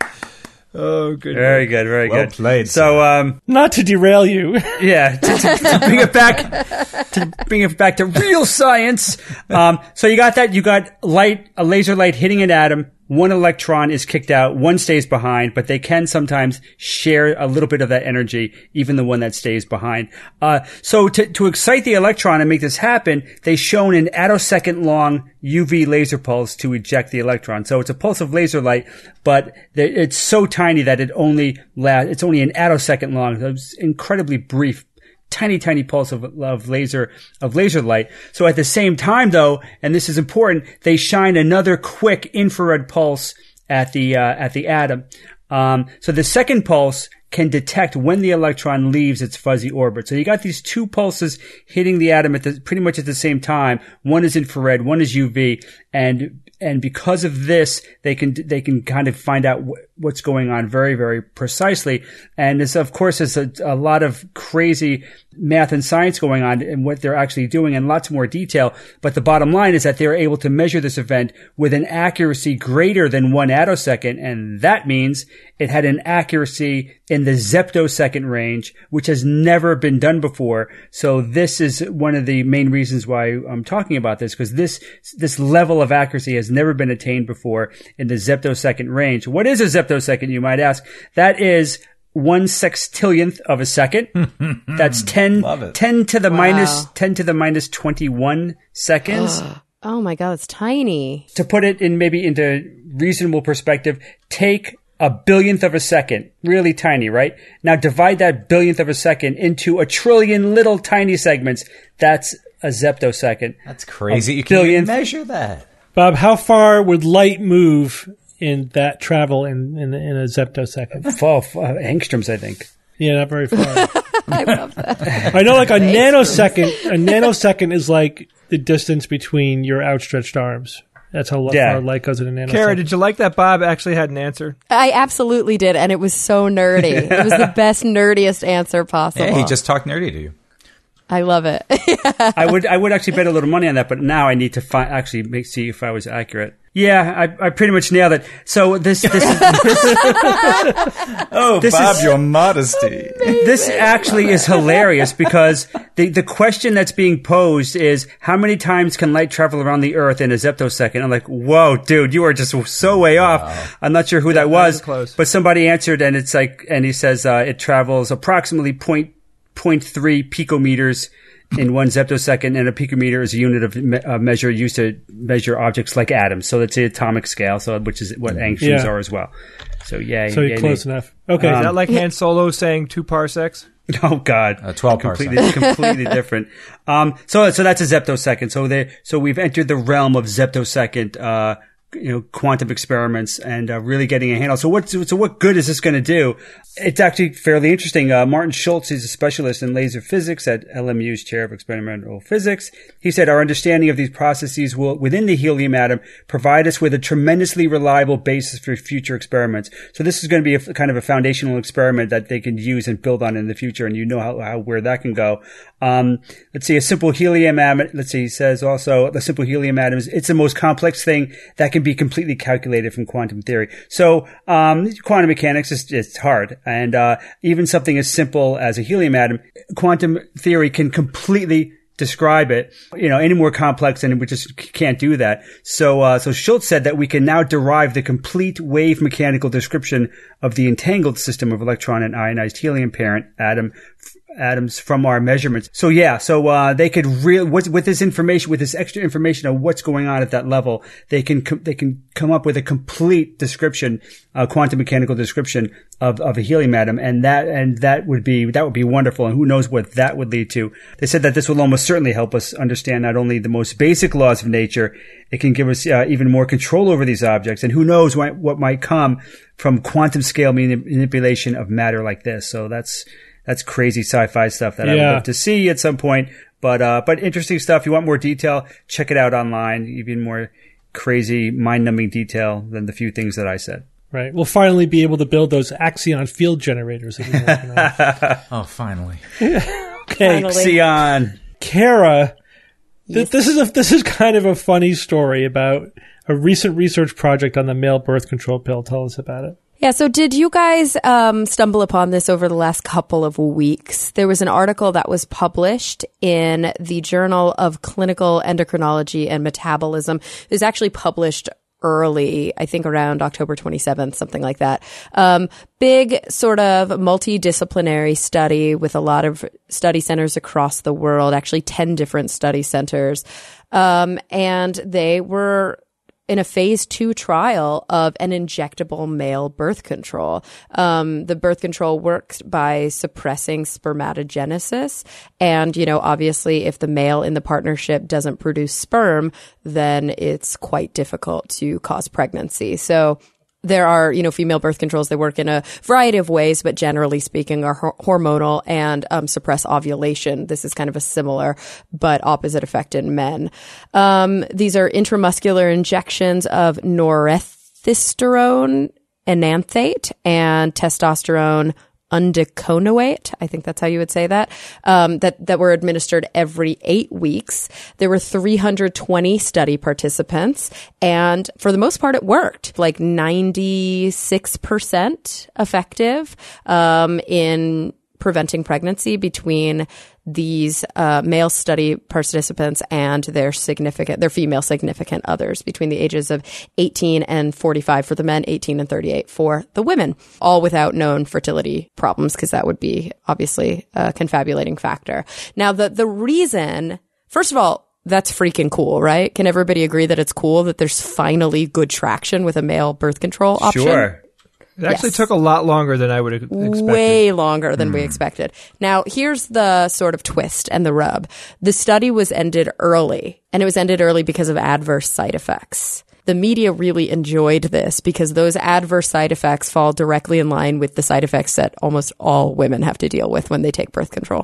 Oh, good. Very good, very Well good. played, So, um, Not to derail you. yeah, to, to, to bring it back, to bring it back to real science. Um, so you got that, you got light, a laser light hitting an atom. One electron is kicked out, one stays behind, but they can sometimes share a little bit of that energy, even the one that stays behind. Uh, so to, to excite the electron and make this happen, they shone an attosecond long U V laser pulse to eject the electron. So it's a pulse of laser light, but it's so tiny that it only lasts, it's only an attosecond long. So it's incredibly brief. Tiny, tiny pulse of, of laser, of laser light. So at the same time though, and this is important, they shine another quick infrared pulse at the, uh, at the atom. Um, so the second pulse can detect when the electron leaves its fuzzy orbit. So you got these two pulses hitting the atom at the, pretty much at the same time. One is infrared, one is U V, and and because of this, they can they can kind of find out wh- what's going on very, very precisely. And this, of course, is a, a lot of crazy math and science going on and what they're actually doing in lots more detail. But the bottom line is that they're able to measure this event with an accuracy greater than one attosecond, and that means it had an accuracy in the zeptosecond range, which has never been done before. So this is one of the main reasons why I'm talking about this, because this this level of accuracy has never been attained before in the zeptosecond range. What is a zeptosecond, you might ask? That is one sextillionth of a second. That's ten, ten to the Wow. minus, ten to the minus twenty-one seconds. Oh my God, it's tiny. To put it in maybe into reasonable perspective, take a billionth of a second, really tiny, right? Now divide that billionth of a second into a trillion little tiny segments. That's a zeptosecond. That's crazy. A You can't even billionth. measure that. Bob, how far would light move in that travel in, in, in a zeptosecond? Oh, uh, angstroms, I think. Yeah, not very far. I love that. I know like a nanosecond, a nanosecond is like the distance between your outstretched arms. That's how Yeah. far light goes in a nanosecond. Kara, did you like that Bob actually had an answer? I absolutely did, and it was so nerdy. It was the best, nerdiest answer possible. Yeah, he just talked nerdy to you. I love it. I would I would actually bet a little money on that, but now I need to fi- actually make, see if I was accurate. Yeah, I, I pretty much nailed it. So this this is oh, this Bob, is, your modesty. This actually is hilarious because the the question that's being posed is how many times can light travel around the Earth in a zeptosecond? I'm like, whoa, dude, you are just so way off. Wow. I'm not sure who that was, close. But somebody answered, and it's like, and he says uh, it travels approximately point point three picometers in one zeptosecond, and a picometer is a unit of me- uh, measure used to measure objects like atoms. So that's the atomic scale, so which is what angstroms yeah. are as well. So yeah, so you're close yay. enough. Okay, um, is is that like Han Solo saying two parsecs? Oh God, uh, twelve completely, parsecs. completely different. Um, so so that's a zeptosecond. So they so we've entered the realm of zeptosecond. Uh, you know, quantum experiments and uh, really getting a handle. So what, so what good is this going to do? It's actually fairly interesting. Uh, Martin Schultz is a specialist in laser physics at L M U's Chair of Experimental Physics. He said, our understanding of these processes will, within the helium atom, provide us with a tremendously reliable basis for future experiments. So this is going to be a kind of a foundational experiment that they can use and build on in the future. And you know how, how where that can go. Um, let's see, a simple helium atom, let's see, he says also the simple helium atom is, it's the most complex thing that can be completely calculated from quantum theory. So, um, quantum mechanics is, it's hard. And, uh, even something as simple as a helium atom, quantum theory can completely describe it. You know, any more complex and we just can't do that. So, uh, so Schultz said that we can now derive the complete wave mechanical description of the entangled system of electron and ionized helium parent atom atoms from our measurements. So yeah, so uh they could real with, with this information, with this extra information of what's going on at that level, they can com- they can come up with a complete description, uh quantum mechanical description of of a helium atom, and that and that would be that would be wonderful. And who knows what that would lead to? They said that this will almost certainly help us understand not only the most basic laws of nature, it can give us uh, even more control over these objects, and who knows what what might come from quantum scale manipulation of matter like this. So that's That's crazy sci-fi stuff that yeah. I would love to see at some point. But, uh, but interesting stuff. If you want more detail, check it out online. Even more crazy, mind-numbing detail than the few things that I said. Right. We'll finally be able to build those Axion field generators that we're working on. Oh, finally. Okay. Axion. Kara, th- this is a, this is kind of a funny story about a recent research project on the male birth control pill. Tell us about it. Yeah, so did you guys um, stumble upon this over the last couple of weeks? There was an article that was published in the Journal of Clinical Endocrinology and Metabolism. It was actually published early, I think around October twenty-seventh, something like that. Um, big sort of multidisciplinary study with a lot of study centers across the world, actually ten different study centers. Um, and they were in a phase two trial of an injectable male birth control. Um, the birth control works by suppressing spermatogenesis. And, you know, obviously if the male in the partnership doesn't produce sperm, then it's quite difficult to cause pregnancy. So there are, you know, female birth controls. They work in a variety of ways, but generally speaking are ho- hormonal and um, suppress ovulation. This is kind of a similar but opposite effect in men. Um, these are intramuscular injections of norethisterone enanthate and testosterone undeconoate. I think that's how you would say that, um, that, that were administered every eight weeks. There were three hundred twenty study participants, and for the most part, it worked, like ninety-six percent effective, um, in preventing pregnancy between these uh, male study participants and their significant, their female significant others between the ages of eighteen and forty-five for the men, eighteen and thirty-eight for the women, all without known fertility problems, because that would be obviously a confabulating factor. Now, the the reason, first of all, that's freaking cool, right? Can everybody agree that it's cool that there's finally good traction with a male birth control option? Sure. It actually Yes. took a lot longer than I would have expected. Way longer than mm. we expected. Now, here's the sort of twist and the rub. The study was ended early, and it was ended early because of adverse side effects. The media really enjoyed this because those adverse side effects fall directly in line with the side effects that almost all women have to deal with when they take birth control.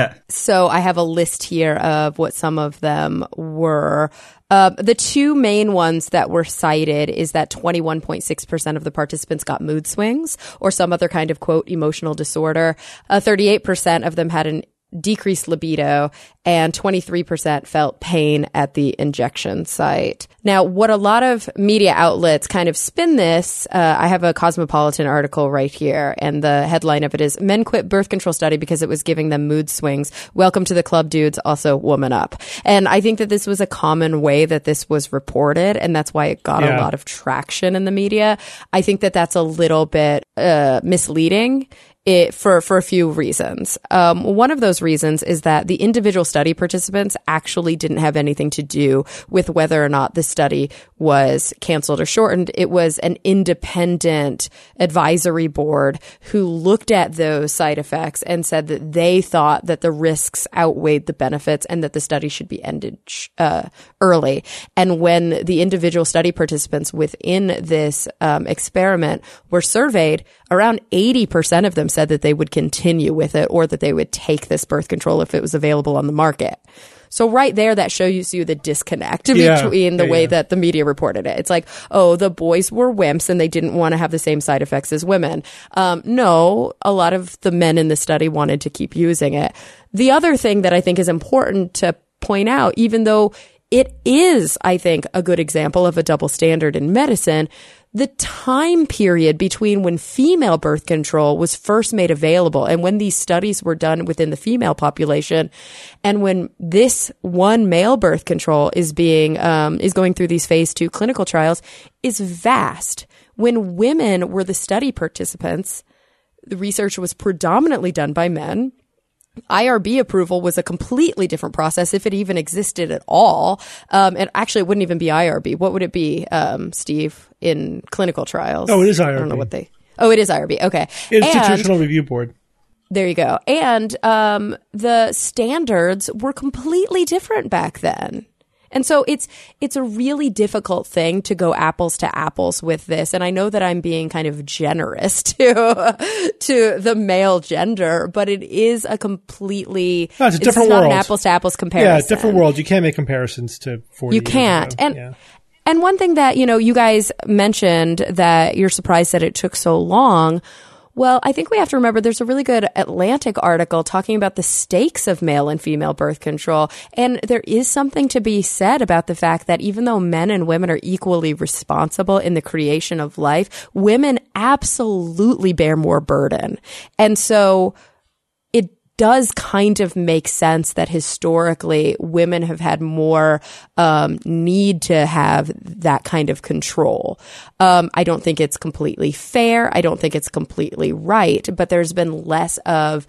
So I have a list here of what some of them were. Uh, the two main ones that were cited is that twenty-one point six percent of the participants got mood swings or some other kind of, quote, emotional disorder. Uh, thirty-eight percent of them had an decreased libido, and twenty-three percent felt pain at the injection site. Now, what a lot of media outlets kind of spin this, uh, I have a Cosmopolitan article right here, and the headline of it is, Men Quit Birth Control Study Because It Was Giving Them Mood Swings. Welcome to the club, dudes. Also, woman up. And I think that this was a common way that this was reported, and that's why it got Yeah. a lot of traction in the media. I think that that's a little bit uh, misleading. It, for, for a few reasons. Um, one of those reasons is that the individual study participants actually didn't have anything to do with whether or not the study was canceled or shortened. It was an independent advisory board who looked at those side effects and said that they thought that the risks outweighed the benefits and that the study should be ended uh, early. And when the individual study participants within this um, experiment were surveyed, around eighty percent of them said that they would continue with it or that they would take this birth control if it was available on the market. So right there, that shows you the disconnect Yeah. between the Yeah, way yeah. that the media reported it. It's like, oh, the boys were wimps and they didn't want to have the same side effects as women. Um, no, a lot of the men in the study wanted to keep using it. The other thing that I think is important to point out, even though it is, I think, a good example of a double standard in medicine, the time period between when female birth control was first made available and when these studies were done within the female population and when this one male birth control is being, um, is going through these phase two clinical trials is vast. When women were the study participants, the research was predominantly done by men. I R B approval was a completely different process, if it even existed at all. Um, and actually, it wouldn't even be I R B. What would it be, um, Steve, in clinical trials? Oh, it is I R B. I don't know what they. Oh, it is I R B. Okay. Institutional And, Review Board. there you go. And um, the standards were completely different back then. And so it's it's a really difficult thing to go apples to apples with this. And I know that I'm being kind of generous to to the male gender, but it is a completely No, it's a different not world. an apples to apples comparison. Yeah, different world. You can't make comparisons to forty You years can't. ago. And yeah. and one thing that, you know, you guys mentioned that you're surprised that it took so long. Well, I think we have to remember there's a really good Atlantic article talking about the stakes of male and female birth control. And there is something to be said about the fact that even though men and women are equally responsible in the creation of life, women absolutely bear more burden. And so it does kind of make sense that historically women have had more um, need to have that kind of control. Um, I don't think it's completely fair. I don't think it's completely right, but there's been less of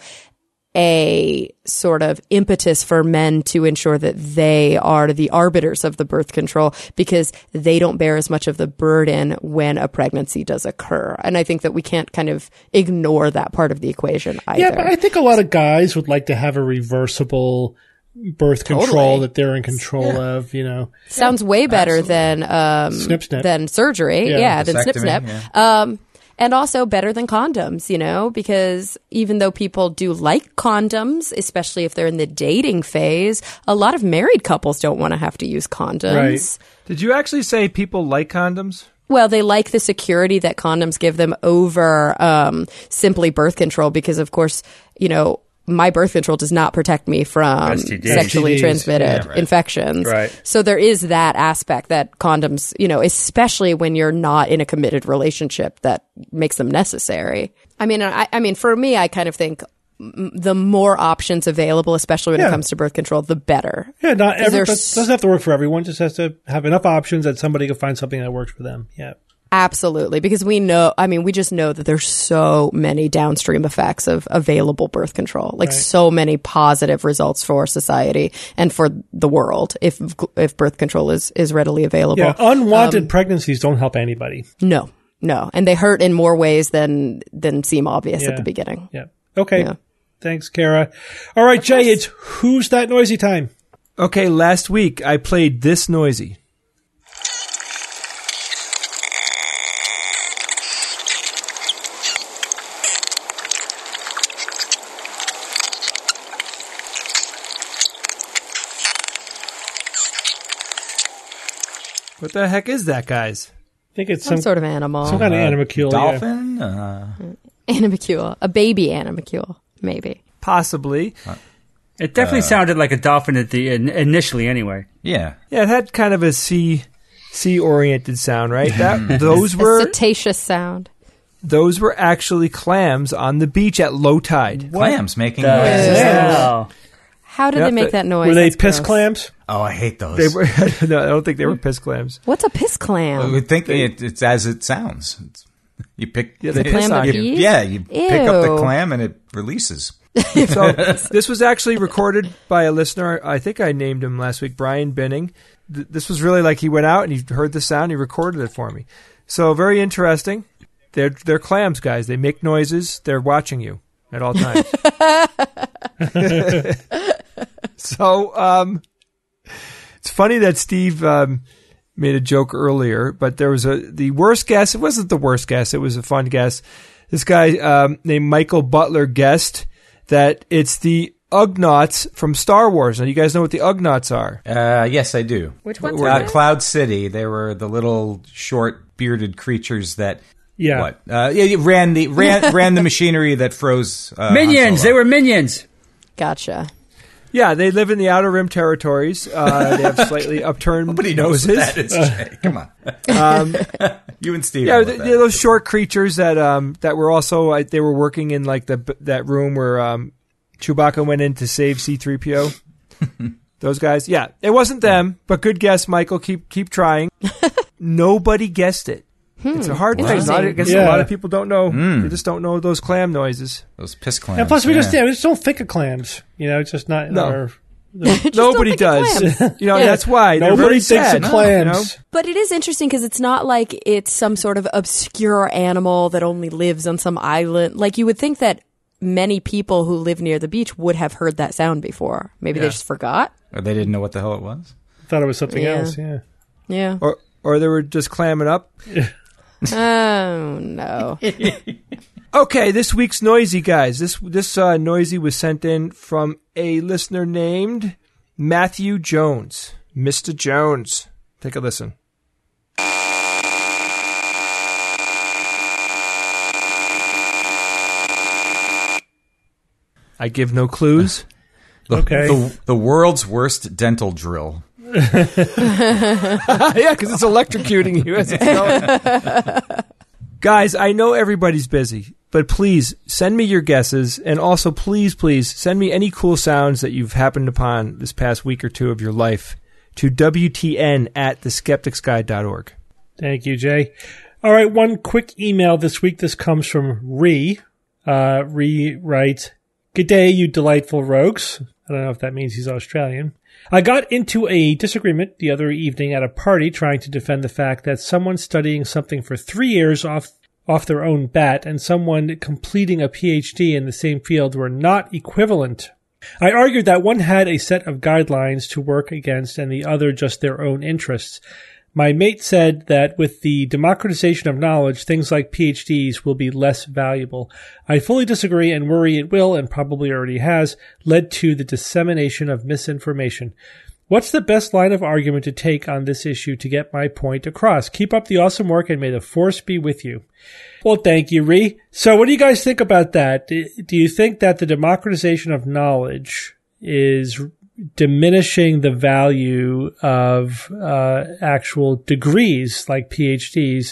a sort of impetus for men to ensure that they are the arbiters of the birth control because they don't bear as much of the burden when a pregnancy does occur. And I think that we can't kind of ignore that part of the equation either. Yeah, but I think a lot of guys would like to have a reversible birth control Totally. that they're in control of, you know. Sounds way better than um, Snip, snip. than surgery. Yeah. Yeah, than snip Vasectomy, snip. Um, and also better than condoms, you know, because even though people do like condoms, especially if they're in the dating phase, a lot of married couples don't want to have to use condoms. Right. Did you actually say people like condoms? Well, they like the security that condoms give them over um, simply birth control because, of course, you know, my birth control does not protect me from S T Ds. sexually S T Ds. transmitted Yeah, right. infections. Right. So there is that aspect that condoms, you know, especially when you're not in a committed relationship, that makes them necessary. I mean, I, I mean, for me, I kind of think m- the more options available, especially when Yeah. it comes to birth control, the better. Yeah, not every, there's- that doesn't have to work for everyone. Just has to have enough options that somebody can find something that works for them. Yeah. Absolutely, because we know, I mean, we just know that there's so many downstream effects of available birth control, like Right. so many positive results for society and for the world if if birth control is, is readily available. Yeah. Unwanted pregnancies don't help anybody. No, no. And they hurt in more ways than than seem obvious Yeah. at the beginning. Yeah. Okay. Yeah. Thanks, Kara. All right, Jay, it's Who's That Noisy time. Okay, last week I played This Noisy. What the heck is that, guys? I think it's Some, some, sort of animal. some kind of animalcule. yeah. Dolphin? Uh, Animalcule. A baby animalcule, maybe. Possibly. It definitely uh, sounded like a dolphin at the in, initially, anyway. Yeah, yeah, it had kind of a sea sea oriented sound, right? That those were a cetaceous sound. Those were actually clams on the beach at low tide. Clams making the noises. hell? How did Yep, they make they- that noise? Were they That's piss gross. clams? Oh, I hate those. They were no, I don't think they were piss clams. What's a piss clam? I would think it, it's as it sounds. It's, you pick, Yeah, they you- piss on you- you. Yeah, you pick up the Ew. clam and it releases. So this was actually recorded by a listener. I think I named him last week, Brian Binning. Th- This was really like he went out and he heard the sound. He recorded it for me. So very interesting. They're they're clams, guys. They make noises. They're watching you at all times. So um, it's funny that Steve um, made a joke earlier, but there was a the worst guess. It wasn't the worst guess. It was a fun guess. This guy um, named Michael Butler guessed that it's the Ugnaughts from Star Wars. Now, you guys know what the Ugnaughts are? Uh, yes, I do. Which one's Uh, that? Cloud City. They were the little short bearded creatures that. Yeah. What? Uh, yeah, you ran the ran ran the machinery that froze. Uh, Han Minions. Solo. They were minions. Gotcha. Yeah, they live in the Outer Rim territories. Uh, they have slightly upturned Nobody knows noses. what that is. Jay. Come on. Um, You and Steve. yeah, know they, what that they're those is. short creatures that um that were also uh, they were working in like the that room where um Chewbacca went in to save C three P O. Those guys. Yeah, it wasn't them, but good guess, Michael. Keep keep trying. Nobody guessed it. It's a hard thing. Not, I guess a Yeah. lot of people don't know. They just don't know those clam noises. Those piss clams. And plus, we yeah. just, yeah, we just don't think of clams. You know, it's just not in No. our. Just Nobody don't think of does. clams. You know, Yeah. that's why they're Nobody very thinks sad, of clams. you know? But it is interesting because it's not like it's some sort of obscure animal that only lives on some island. Like you would think that many people who live near the beach would have heard that sound before. Maybe they Yeah. just forgot. Or they didn't know what the hell it was. Thought it was something Yeah. else. Yeah. Yeah. Or or they were just clamming up. Oh no. Okay, this week's noisy, guys. This this uh, noisy was sent in from a listener named Matthew Jones. Mister Jones. Take a listen. I give no clues. The, Okay. The, the world's worst dental drill. Yeah, because it's electrocuting you as it's going. Guys, I know everybody's busy, but please send me your guesses, and also please, please send me any cool sounds that you've happened upon this past week or two of your life to W T N at the skeptics guide dot org. Thank you, Jay. All right, one quick email this week. This comes from Ree. Uh, Ree writes, "Good day, you delightful rogues." I don't know if that means he's Australian. "I got into a disagreement the other evening at a party trying to defend the fact that someone studying something for three years off off their own bat and someone completing a P H D in the same field were not equivalent. I argued that one had a set of guidelines to work against and the other just their own interests. My mate said that with the democratization of knowledge, things like P H Ds will be less valuable. I fully disagree and worry it will, and probably already has, led to the dissemination of misinformation. What's the best line of argument to take on this issue to get my point across? Keep up the awesome work and may the force be with you." Well, thank you, Ree. So what do you guys think about that? Do do you think that the democratization of knowledge is diminishing the value of uh, actual degrees like P H Ds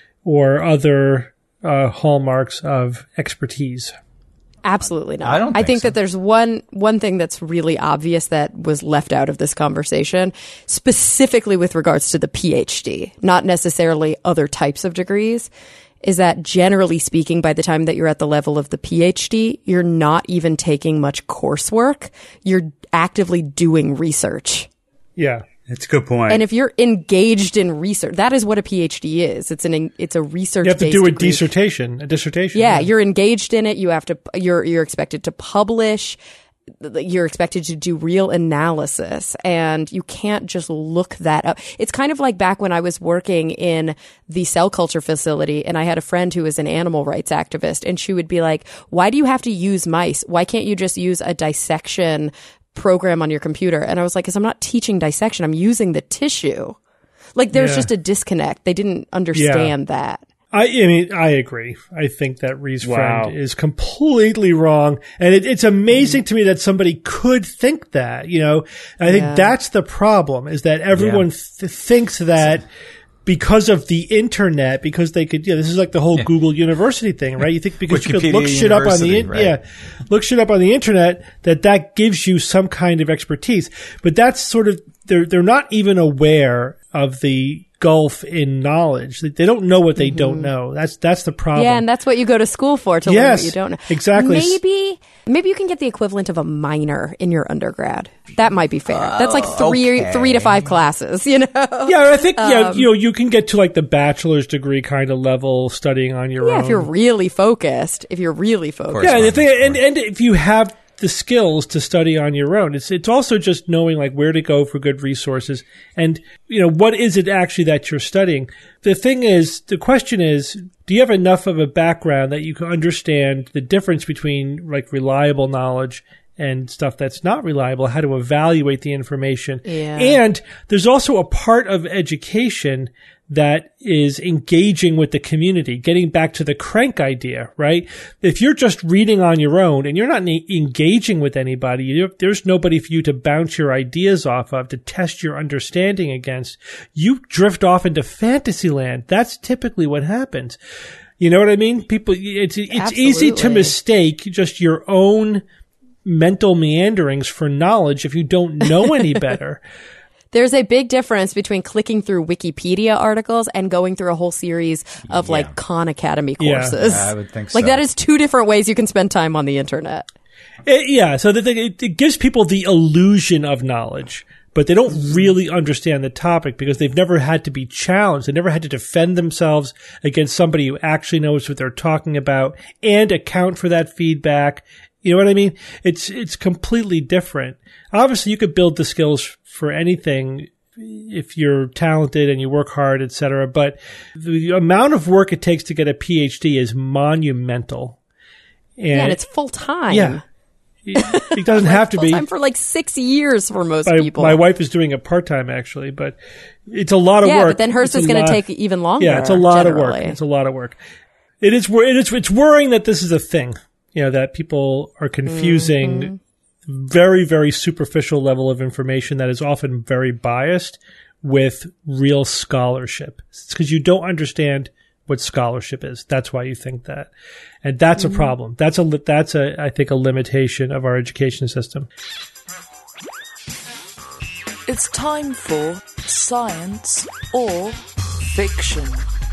or other uh, hallmarks of expertise? Absolutely not. I don't think think so. that there's one one thing that's really obvious that was left out of this conversation, specifically with regards to the P H D, not necessarily other types of degrees, is that generally speaking, by the time that you're at the level of the P H D, you're not even taking much coursework. You're actively doing research. Yeah. That's a good point. And if you're engaged in research, that is what a P H D is. It's an it's a research. You have to do a degree. dissertation, a dissertation. Yeah, you're engaged in it. You have to. You're you're expected to publish. You're expected to do real analysis, and you can't just look that up. It's kind of like back when I was working in the cell culture facility, and I had a friend who was an animal rights activist, and she would be like, "Why do you have to use mice? Why can't you just use a dissection program on your computer?" And I was like, "Because I'm not teaching dissection. I'm using the tissue." Like there's Yeah. just a disconnect. They didn't understand Yeah. that. I, I mean, I agree. I think that Rhee's Wow. friend is completely wrong. And it, it's amazing to me that somebody could think that, you know. I think Yeah. that's the problem, is that everyone Yeah. th- thinks that because of the internet, because they could, yeah, this is like the whole Yeah. Google University thing, right? You think because you could Wikipedia look shit up on the, University, in- right. yeah, look shit up on the internet, that that gives you some kind of expertise. But that's sort of, they're, they're not even aware of the gulf in knowledge. They they don't know what they Mm-hmm. don't know. That's, that's the problem. Yeah, and that's what you go to school for, to learn Yes, what you don't know. exactly. Maybe maybe you can get the equivalent of a minor in your undergrad. That might be fair. That's like three okay. three to five classes, you know? Yeah, I think, yeah, Um, you know, you can get to like the bachelor's degree kind of level studying on your Yeah, own. if you're really focused. If you're really focused. Yeah, the thing, and, and if you have the skills to study on your own, it's it's also just knowing like where to go for good resources, and you know what is it actually that you're studying. The thing is, the question is, do you have enough of a background that you can understand the difference between like reliable knowledge and stuff that's not reliable, how to evaluate the information. Yeah. And there's also a part of education that is engaging with the community, getting back to the crank idea, right? If you're just reading on your own and you're not ne- engaging with anybody, you, there's nobody for you to bounce your ideas off of, to test your understanding against, you drift off into fantasy land. That's typically what happens. You know what I mean? People, it's, it's easy to Absolutely. mistake just your own mental meanderings for knowledge if you don't know any better. There's a big difference between clicking through Wikipedia articles and going through a whole series of Yeah. like Khan Academy Yeah. courses. I would think Like so. that is two different ways you can spend time on the internet. It- yeah, so the thing, it, it gives people the illusion of knowledge, but they don't really understand the topic because they've never had to be challenged. They never had to defend themselves against somebody who actually knows what they're talking about and account for that feedback. You know what I mean? It's it's completely different. Obviously, you could build the skills for anything if you're talented and you work hard, et cetera. But the amount of work it takes to get a P H D is monumental. And, Yeah, and it's full time. yeah, it, it doesn't have to Full be. time for like six years for most My, people. my wife is doing it part time actually, but it's a lot of yeah, work. but then hers It's is a going to lot- take even longer. Yeah, it's a lot of work. generally. It's a lot of work. It is. wor- It is. It's worrying that this is a thing. You know, that people are confusing Mm-hmm. very, very superficial level of information that is often very biased with real scholarship. It's because you don't understand what scholarship is. That's why you think that, and that's Mm-hmm. a problem. That's a. li- That's a. I think a limitation of our education system. It's time for Science or Fiction.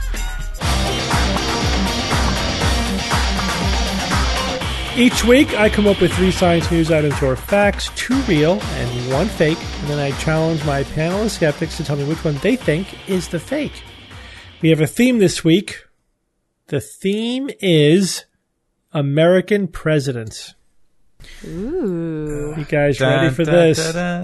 Each week, I come up with three science news items or facts, two real and one fake, and then I challenge my panel of skeptics to tell me which one they think is the fake. We have a theme this week. The theme is American presidents. Ooh. You guys ready for this?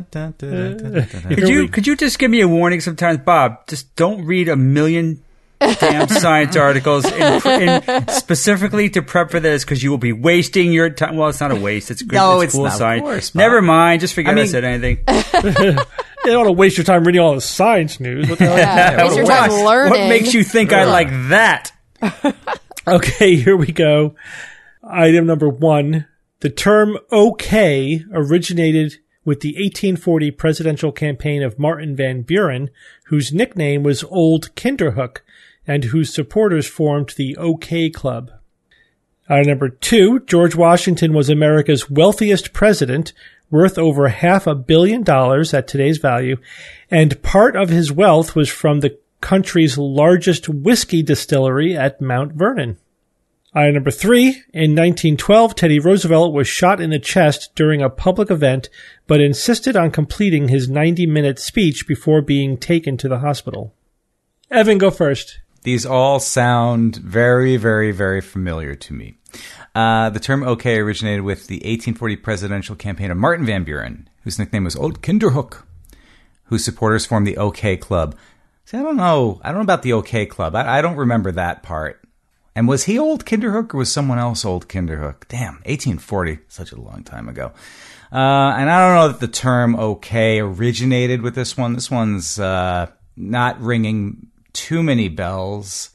Could you could you just give me a warning sometimes, Bob? Just don't read a million damn science articles in, in specifically to prep for this, because you will be wasting your time. Well, it's not a waste. It's good. No, it's, it's cool not. Of science. course, Bob. Never mind. Just forget I I, mean- said anything. You don't want to waste your time reading all the science news. What the hell? Yeah, waste your time what, learning. what makes you think I like that? Okay, here we go. Item number one. The term OK originated with the eighteen forty presidential campaign of Martin Van Buren, whose nickname was Old Kinderhook, and whose supporters formed the OK Club. Item number two. George Washington was America's wealthiest president, worth over half a billion dollars at today's value, and part of his wealth was from the country's largest whiskey distillery at Mount Vernon. Item number three. In nineteen twelve, Teddy Roosevelt was shot in the chest during a public event, but insisted on completing his ninety-minute speech before being taken to the hospital. Evan, go first. These all sound very, very, very familiar to me. Uh, the term OK originated with the eighteen forty presidential campaign of Martin Van Buren, whose nickname was Old Kinderhook, whose supporters formed the OK Club. See, I don't know. I don't know about the OK Club. I, I don't remember that part. And was he Old Kinderhook or was someone else Old Kinderhook? Damn, eighteen forty, such a long time ago. Uh, and I don't know that the term OK originated with this one. This one's uh, not ringing too many bells.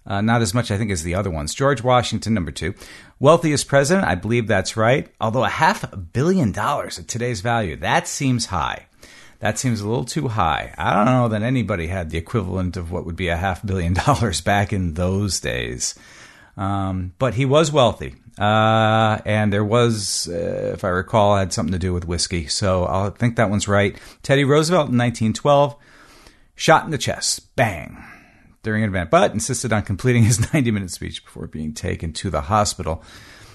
Uh, not as much, I think, as the other ones. George Washington, number two. Wealthiest president, I believe that's right. Although a half a billion dollars at today's value, that seems high. That seems a little too high. I don't know that anybody had the equivalent of what would be a half billion dollars back in those days. Um, but he was wealthy. Uh, and there was, uh, if I recall, had something to do with whiskey. So I'll think that one's right. Teddy Roosevelt in nineteen twelve, shot in the chest. Bang. During an event, but insisted on completing his ninety-minute speech before being taken to the hospital.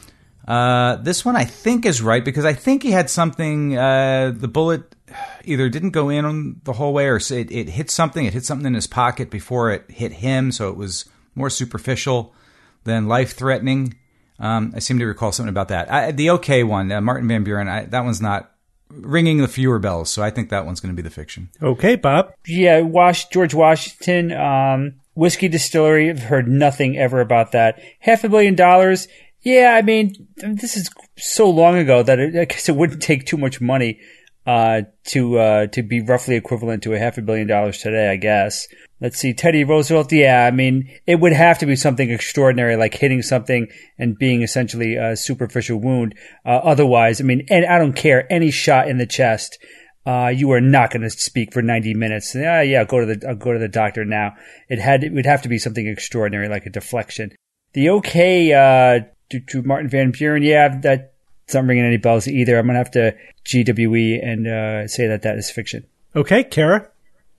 Uh, this one I think is right because I think he had something, uh, the bullet either didn't go in on the whole way or it, it hit something. It hit something in his pocket before it hit him, so it was more superficial than life-threatening. Um, I seem to recall something about that. I, the OK one, uh, Martin Van Buren, I, that one's not ringing the fewer bells, so I think that one's going to be the fiction. Okay, Bob. Yeah, Wash, George Washington, um, whiskey distillery. I've heard nothing ever about that. Half a billion dollars. Yeah, I mean, this is so long ago that it, I guess it wouldn't take too much money uh, to uh, to be roughly equivalent to a half a billion dollars today, I guess. Let's see, Teddy Roosevelt. Yeah, I mean, it would have to be something extraordinary, like hitting something and being essentially a superficial wound. Uh, otherwise, I mean, and I don't care, any shot in the chest, uh, you are not going to speak for ninety minutes. Yeah, yeah, go to the I'll go to the doctor now. It had it would have to be something extraordinary, like a deflection. The OK uh, to, to Martin Van Buren. Yeah, that. It's not ringing any bells either. I'm going to have to G W E and uh, say that that is fiction. Okay, Kara?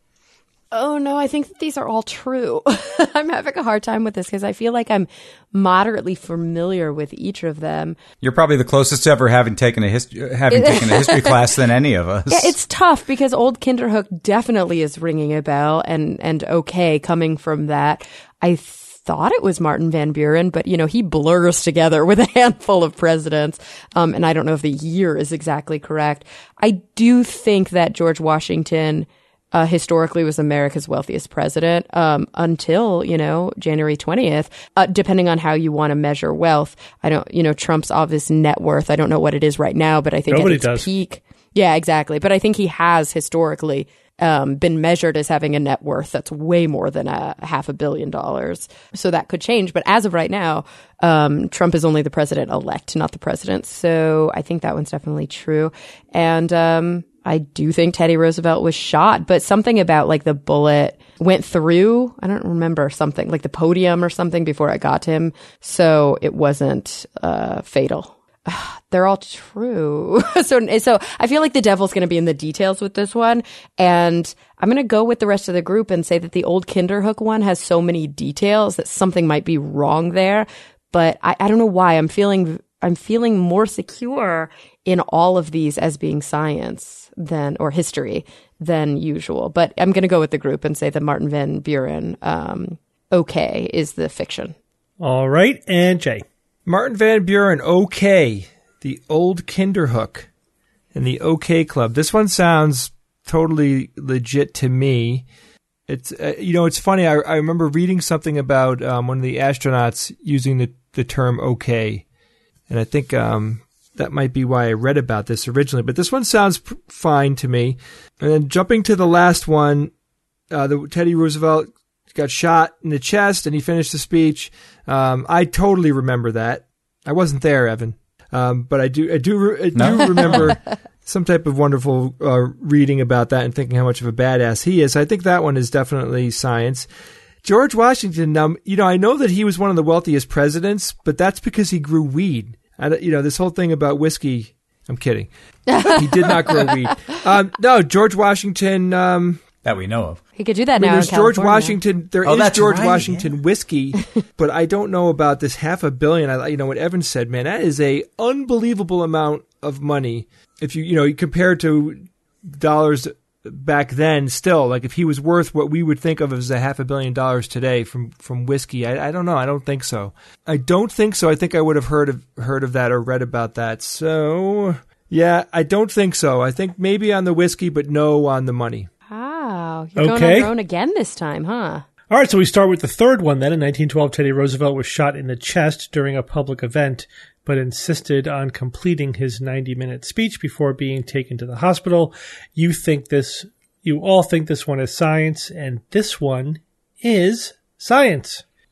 Oh, no, I think that these are all true. I'm having a hard time with this because I feel like I'm moderately familiar with each of them. You're probably the closest to ever having taken a, hist- having taken a history class than any of us. Yeah, it's tough because Old Kinderhook definitely is ringing a bell and, and okay coming from that. I th- thought it was Martin Van Buren, but, you know, he blurs together with a handful of presidents. Um, and I don't know if the year is exactly correct. I do think that George Washington uh, historically was America's wealthiest president um, until, you know, January twentieth, uh, depending on how you want to measure wealth. I don't, you know, Trump's obvious net worth. I don't know what it is right now, but I think Nobody at its does. peak. Yeah, exactly. But I think he has historically Um, been measured as having a net worth that's way more than a half a billion dollars. So that could change. But as of right now, um, Trump is only the president-elect, not the president. So I think that one's definitely true. And um, I do think Teddy Roosevelt was shot, but something about like the bullet went through, I don't remember, something like the podium or something before it got to him. So it wasn't uh, fatal. They're all true. so, so I feel like the devil's going to be in the details with this one. And I'm going to go with the rest of the group and say that the Old Kinderhook one has so many details that something might be wrong there. But I, I don't know why. I'm feeling, I'm feeling more secure in all of these as being science than, or history than usual. But I'm going to go with the group and say that Martin Van Buren, um, okay, is the fiction. All right. And Jay. Martin Van Buren, OK, the Old Kinderhook, and the OK Club. This one sounds totally legit to me. It's uh, you know, it's funny. I, I remember reading something about um, one of the astronauts using the, the term OK, and I think um, that might be why I read about this originally. But this one sounds p- fine to me. And then jumping to the last one, uh, the Teddy Roosevelt got shot in the chest and he finished the speech. Um, I totally remember that. I wasn't there, Evan. Um, but I do, I do, I do No? remember some type of wonderful uh, reading about that and thinking how much of a badass he is. I think that one is definitely science. George Washington, um, you know, I know that he was one of the wealthiest presidents, but that's because he grew weed. I, you know, this whole thing about whiskey, I'm kidding. He did not grow weed. Um, no, George Washington, um, that we know of. He could do that I mean, now. there's in George California. Washington. There Oh, is that's George right, Washington yeah. whiskey, but I don't know about this half a billion. I, you know what Evan said, man. That is a unbelievable amount of money. If you, you know, you compare it to dollars back then, still, like if he was worth what we would think of as a half a billion dollars today from from whiskey, I, I don't know. I don't think so. I don't think so. I think I would have heard of heard of that or read about that. So yeah, I don't think so. I think maybe on the whiskey, but no on the money. Wow. You're going Okay. on your own again this time, huh? All right, so we start with the third one then. In nineteen twelve, Teddy Roosevelt was shot in the chest during a public event, but insisted on completing his ninety-minute speech before being taken to the hospital. You think this, you all think this one is science, and this one is science.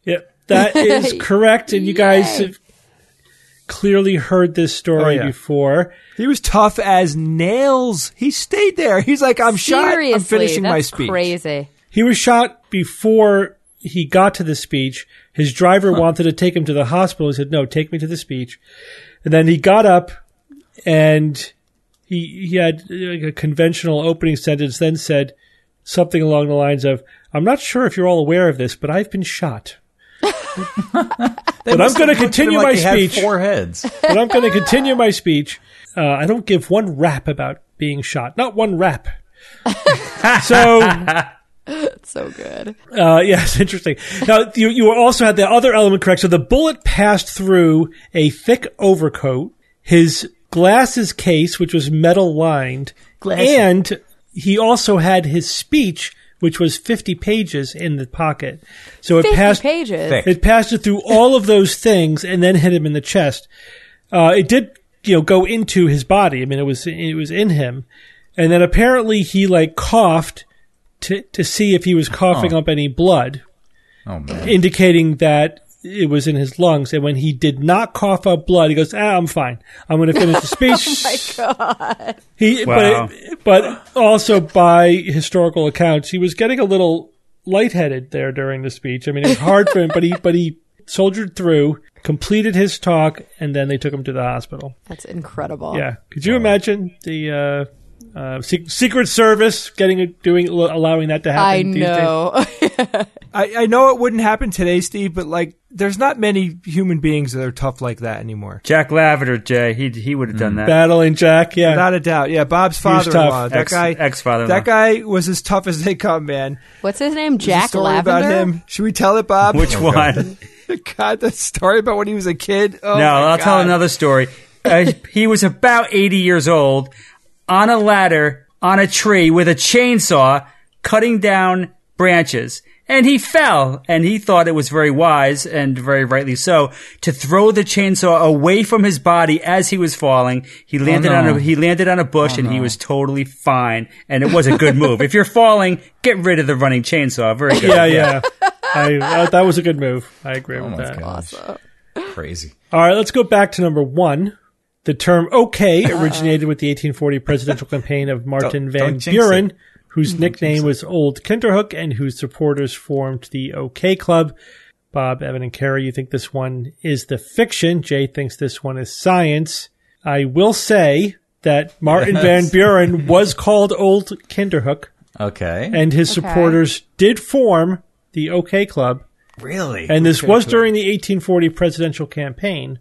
Yep, that is correct. And you guys Yay. have clearly heard this story Oh, yeah. before. He was tough as nails. He stayed there. He's like, I'm shot. Seriously, I'm finishing that's my speech. crazy. He was shot before he got to the speech. His driver wanted to take him to the hospital. He said, no, take me to the speech. And then he got up and he, he had like a conventional opening sentence, then said something along the lines of, I'm not sure if you're all aware of this, but I've been shot. But I'm going to continue my like he speech. Had four heads. But I'm going to continue my speech. Uh, I don't give one rap about being shot. Not one rap. So, It's so good. uh, yeah, it's interesting. Now, you, you also had the other element correct. So the bullet passed through a thick overcoat, his glasses case, which was metal lined, and he also had his speech, which was fifty pages in the pocket. So it fifty passed pages. Thick. It passed it through all of those things and then hit him in the chest. Uh, it did, you know, go into his body. I mean, it was it was in him, and then apparently he like coughed to to see if he was coughing Oh. up any blood, Oh man. indicating that it was in his lungs. And when he did not cough up blood, he goes, "Ah, I'm fine. I'm going to finish the speech." Oh my God. He, Wow. but, but also by historical accounts, he was getting a little lightheaded there during the speech. I mean, it was hard for him, but he, but he soldiered through, completed his talk, and then they took him to the hospital. That's incredible. Yeah. Could you imagine the, uh, uh, Se- Secret Service getting it, doing, allowing that to happen? I these days? know. I, I know it wouldn't happen today, Steve, but like, there's not many human beings that are tough like that anymore. Jack Lavender, Jay, he he would have done that. Battling Jack, yeah. Without a doubt. Yeah, Bob's He was father-in-law. tough. That Ex- guy, ex-father-in-law. that guy was as tough as they come, man. What's his name? There's a Jack story Lavender? about him. Should we tell it, Bob? Which one? God, that story about when he was a kid. Oh, no, my I'll God. tell another story. Uh, he was about eighty years old, on a ladder, on a tree, with a chainsaw, cutting down branches. And he fell, and he thought it was very wise, and very rightly so, to throw the chainsaw away from his body as he was falling. He landed no. on a he landed on a bush, and he was totally fine. And it was a good move. If you're falling, get rid of the running chainsaw. Very good. Yeah, yeah. I, uh, that was a good move. I agree Oh with my that. gosh. Crazy. All right, let's go back to number one. The term "okay" originated with the eighteen forty presidential campaign of Martin Don't- Van don't jinx Buren, it. whose nickname was Old Kinderhook and whose supporters formed the OK Club. Bob, Evan, and Carrie, you think this one is the fiction. Jay thinks this one is science. I will say that Martin Yes. Van Buren was called Old Kinderhook, Okay. and his Okay. supporters did form the OK Club. really? And this was during the eighteen forty presidential campaign.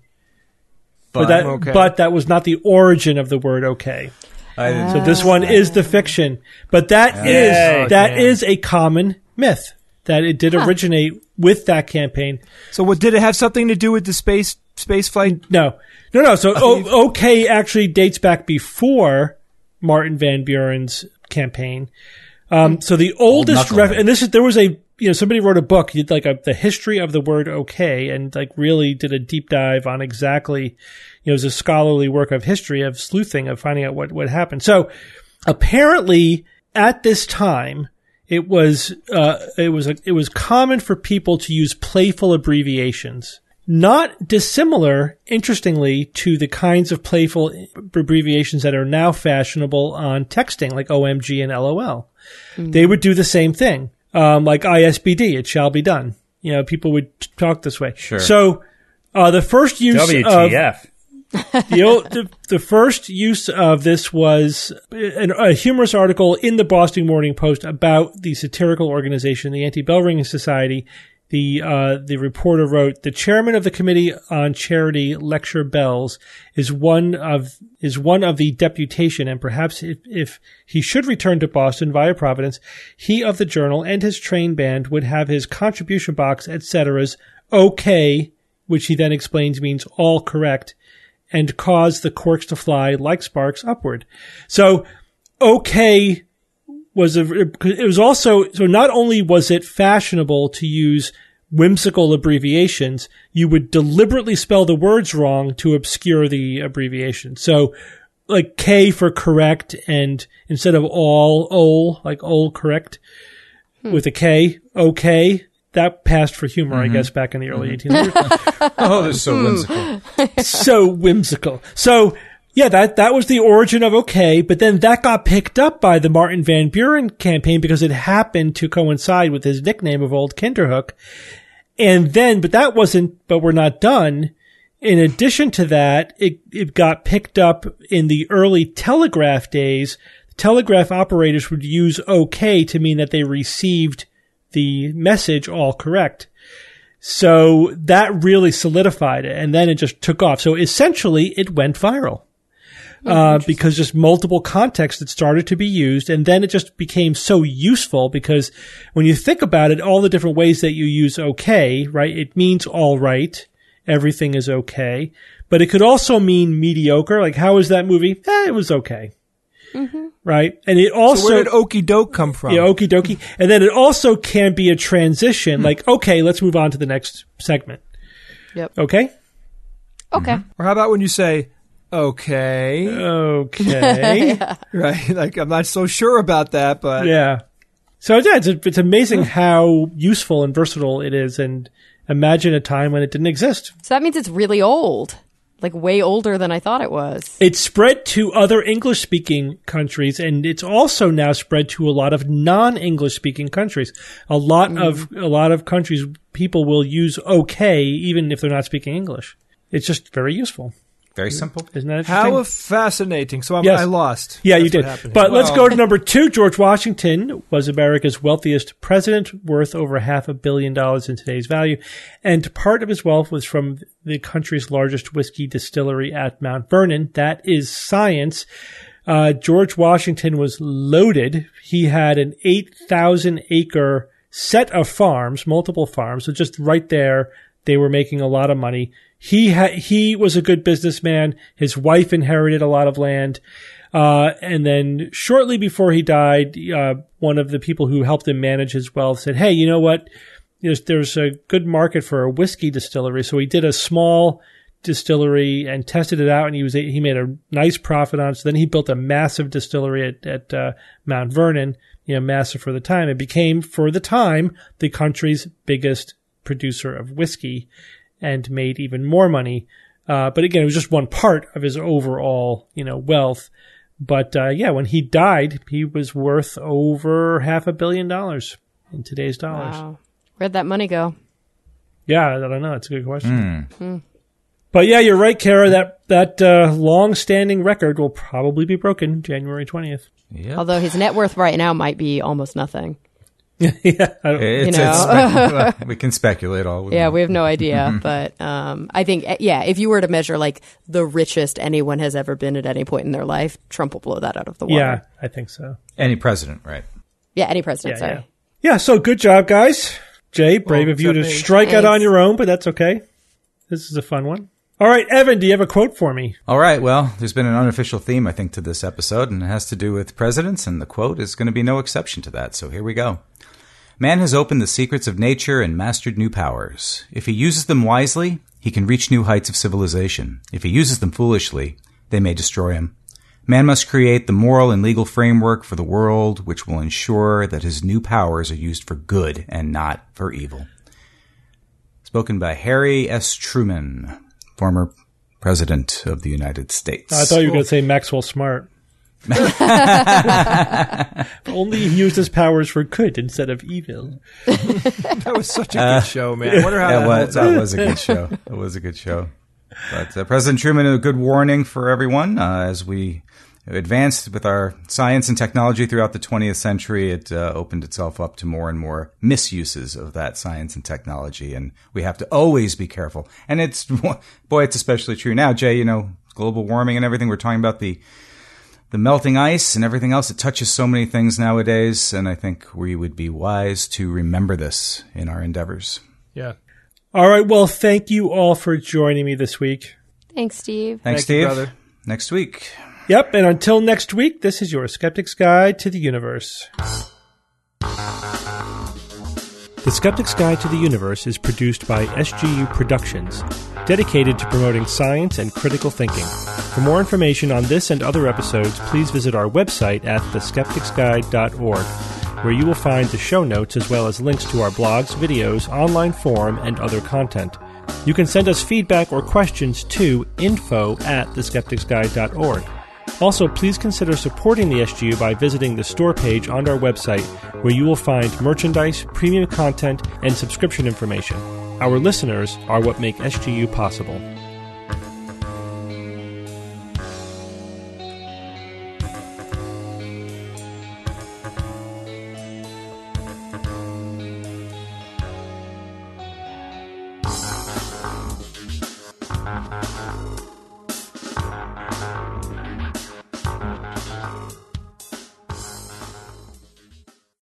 But, But, that, okay. but that was not the origin of the word "okay." I didn't- So this one is the fiction, but that is Yay. that Okay. is a common myth that it did originate with that campaign. So, what did it have something to do with the space space flight? No, no, no. So o- "okay" actually dates back before Martin Van Buren's campaign. Um, so the oldest, knucklehead. ref- and this is there was a you know somebody wrote a book, he did like a, the history of the word "okay," and like really did a deep dive on exactly. You know, it was a scholarly work of history, of sleuthing, of finding out what, what happened. So apparently at this time, it was, uh, it was, a, it was common for people to use playful abbreviations. Not dissimilar, interestingly, to the kinds of playful abbreviations that are now fashionable on texting, like O M G and L O L. They would do the same thing. Um, like I S B D, it shall be done. You know, people would t- talk this way. Sure. So, uh, the first use W T of, F. the, old, the the first use of this was an, a humorous article in the Boston Morning Post about the satirical organization, the Anti-Bell Ringing Society. The uh, the reporter wrote, "The chairman of the Committee on Charity, Lecture Bells, is one of is one of the deputation, and perhaps if, if he should return to Boston via Providence, he of the Journal and his train band would have his contribution box, et cetera's okay," which he then explains means all correct, and cause the corks to fly like sparks upward. So, okay was a, it was also, so not only was it fashionable to use whimsical abbreviations, you would deliberately spell the words wrong to obscure the abbreviation. So, like K for correct, and instead of all, ol, like ol correct, with a K, okay. that passed for humor, mm-hmm. I guess, back in the early eighteen hundreds. Oh, they're so whimsical. So whimsical. So, yeah, that, that was the origin of OK, but then that got picked up by the Martin Van Buren campaign because it happened to coincide with his nickname of Old Kinderhook. And then, but that wasn't, but we're not done. In addition to that, it, it got picked up in the early telegraph days. Telegraph operators would use OK to mean that they received the message all correct. So that really solidified it, and then it just took off. So essentially, it went viral. Uh, because just multiple contexts that started to be used, and then it just became so useful because when you think about it, all the different ways that you use okay, right? It means all right. Everything is okay. But it could also mean mediocre. Like, how was that movie? Eh, it was okay. Mm-hmm. Right? And it also... So where did okie doke come from? Yeah, okie dokie. And then it also can be a transition. Mm-hmm. Like, okay, let's move on to the next segment. Yep. Okay? Okay. Mm-hmm. Or how about when you say... Okay. Okay. Yeah. Right. Like, I'm not so sure about that, but. Yeah. So, yeah, it's, it's amazing how useful and versatile it is. And imagine a time when it didn't exist. So that means it's really old. Like, way older than I thought it was. It spread to other English-speaking countries, and it's also now spread to a lot of non-English-speaking countries. A lot mm. of a lot of countries, people will use okay even if they're not speaking English. It's just very useful. Very simple. Isn't that interesting? How fascinating. So I'm, yes. I lost. Yeah, That's you did. But well, let's go to number two. George Washington was America's wealthiest president, worth over half a billion dollars in today's value. And part of his wealth was from the country's largest whiskey distillery at Mount Vernon. That is science. Uh, George Washington was loaded. He had an eight thousand acre set of farms, multiple farms. So just right there, they were making a lot of money. He ha- he was a good businessman. His wife inherited a lot of land. Uh, and then shortly before he died, uh, one of the people who helped him manage his wealth said, hey, you know what? There's, there's a good market for a whiskey distillery. So he did a small distillery and tested it out, and he was he made a nice profit on it. So then he built a massive distillery at, at uh, Mount Vernon, you know, massive for the time. It became, for the time, the country's biggest producer of whiskey, and made even more money. Uh, but again, it was just one part of his overall, you know, wealth. But, uh, yeah, when he died, he was worth over half a billion dollars in today's dollars. Wow. Where'd that money go? Yeah, I don't know. It's a good question. Mm. Mm. But yeah, you're right, Kara. That, that, uh, long-standing record will probably be broken January twentieth. Yep. Although his net worth right now might be almost nothing. yeah, I don't, it's, you know? it's spec- we can speculate all. Yeah, we have no idea, but um, I think, yeah, if you were to measure like the richest anyone has ever been at any point in their life, Trump will blow that out of the water. Yeah, I think so. Any president, right? Yeah, any president. Yeah, sorry. yeah. yeah, so good job, guys. Jay, brave Well, of you to except me. strike out Thanks. on your own, but that's okay. This is a fun one. All right, Evan, do you have a quote for me? All right. Well, there's been an unofficial theme, I think, to this episode, and it has to do with presidents, and the quote is going to be no exception to that. So here we go. Man has opened the secrets of nature and mastered new powers. If he uses them wisely, he can reach new heights of civilization. If he uses them foolishly, they may destroy him. Man must create the moral and legal framework for the world, which will ensure that his new powers are used for good and not for evil. Spoken by Harry S. Truman, former President of the United States. I thought you were going to say Maxwell Smart. Only he used his powers for good instead of evil. That was such a good show, man. I wonder how that, that, was, holds that up. was a good show. That was a good show. But uh, President Truman, a good warning for everyone uh, as we advanced with our science and technology throughout the twentieth century. It uh, opened itself up to more and more misuses of that science and technology, and we have to always be careful. And it's, boy, it's especially true now, Jay. You know, global warming and everything. We're talking about the the melting ice and everything else. It touches so many things nowadays, and I think we would be wise to remember this in our endeavors. Yeah. All right, well, thank you all for joining me this week. Thanks, Steve. Thanks, Thank you, Steve. brother. Next week. Yep, and until next week, this is your Skeptic's Guide to the Universe. The Skeptic's Guide to the Universe is produced by S G U Productions, dedicated to promoting science and critical thinking. For more information on this and other episodes, please visit our website at the skeptics guide dot org. where you will find the show notes as well as links to our blogs, videos, online forum, and other content. You can send us feedback or questions to info at the skeptics guide dot org. Also, please consider supporting the S G U by visiting the store page on our website, where you will find merchandise, premium content, and subscription information. Our listeners are what make S G U possible.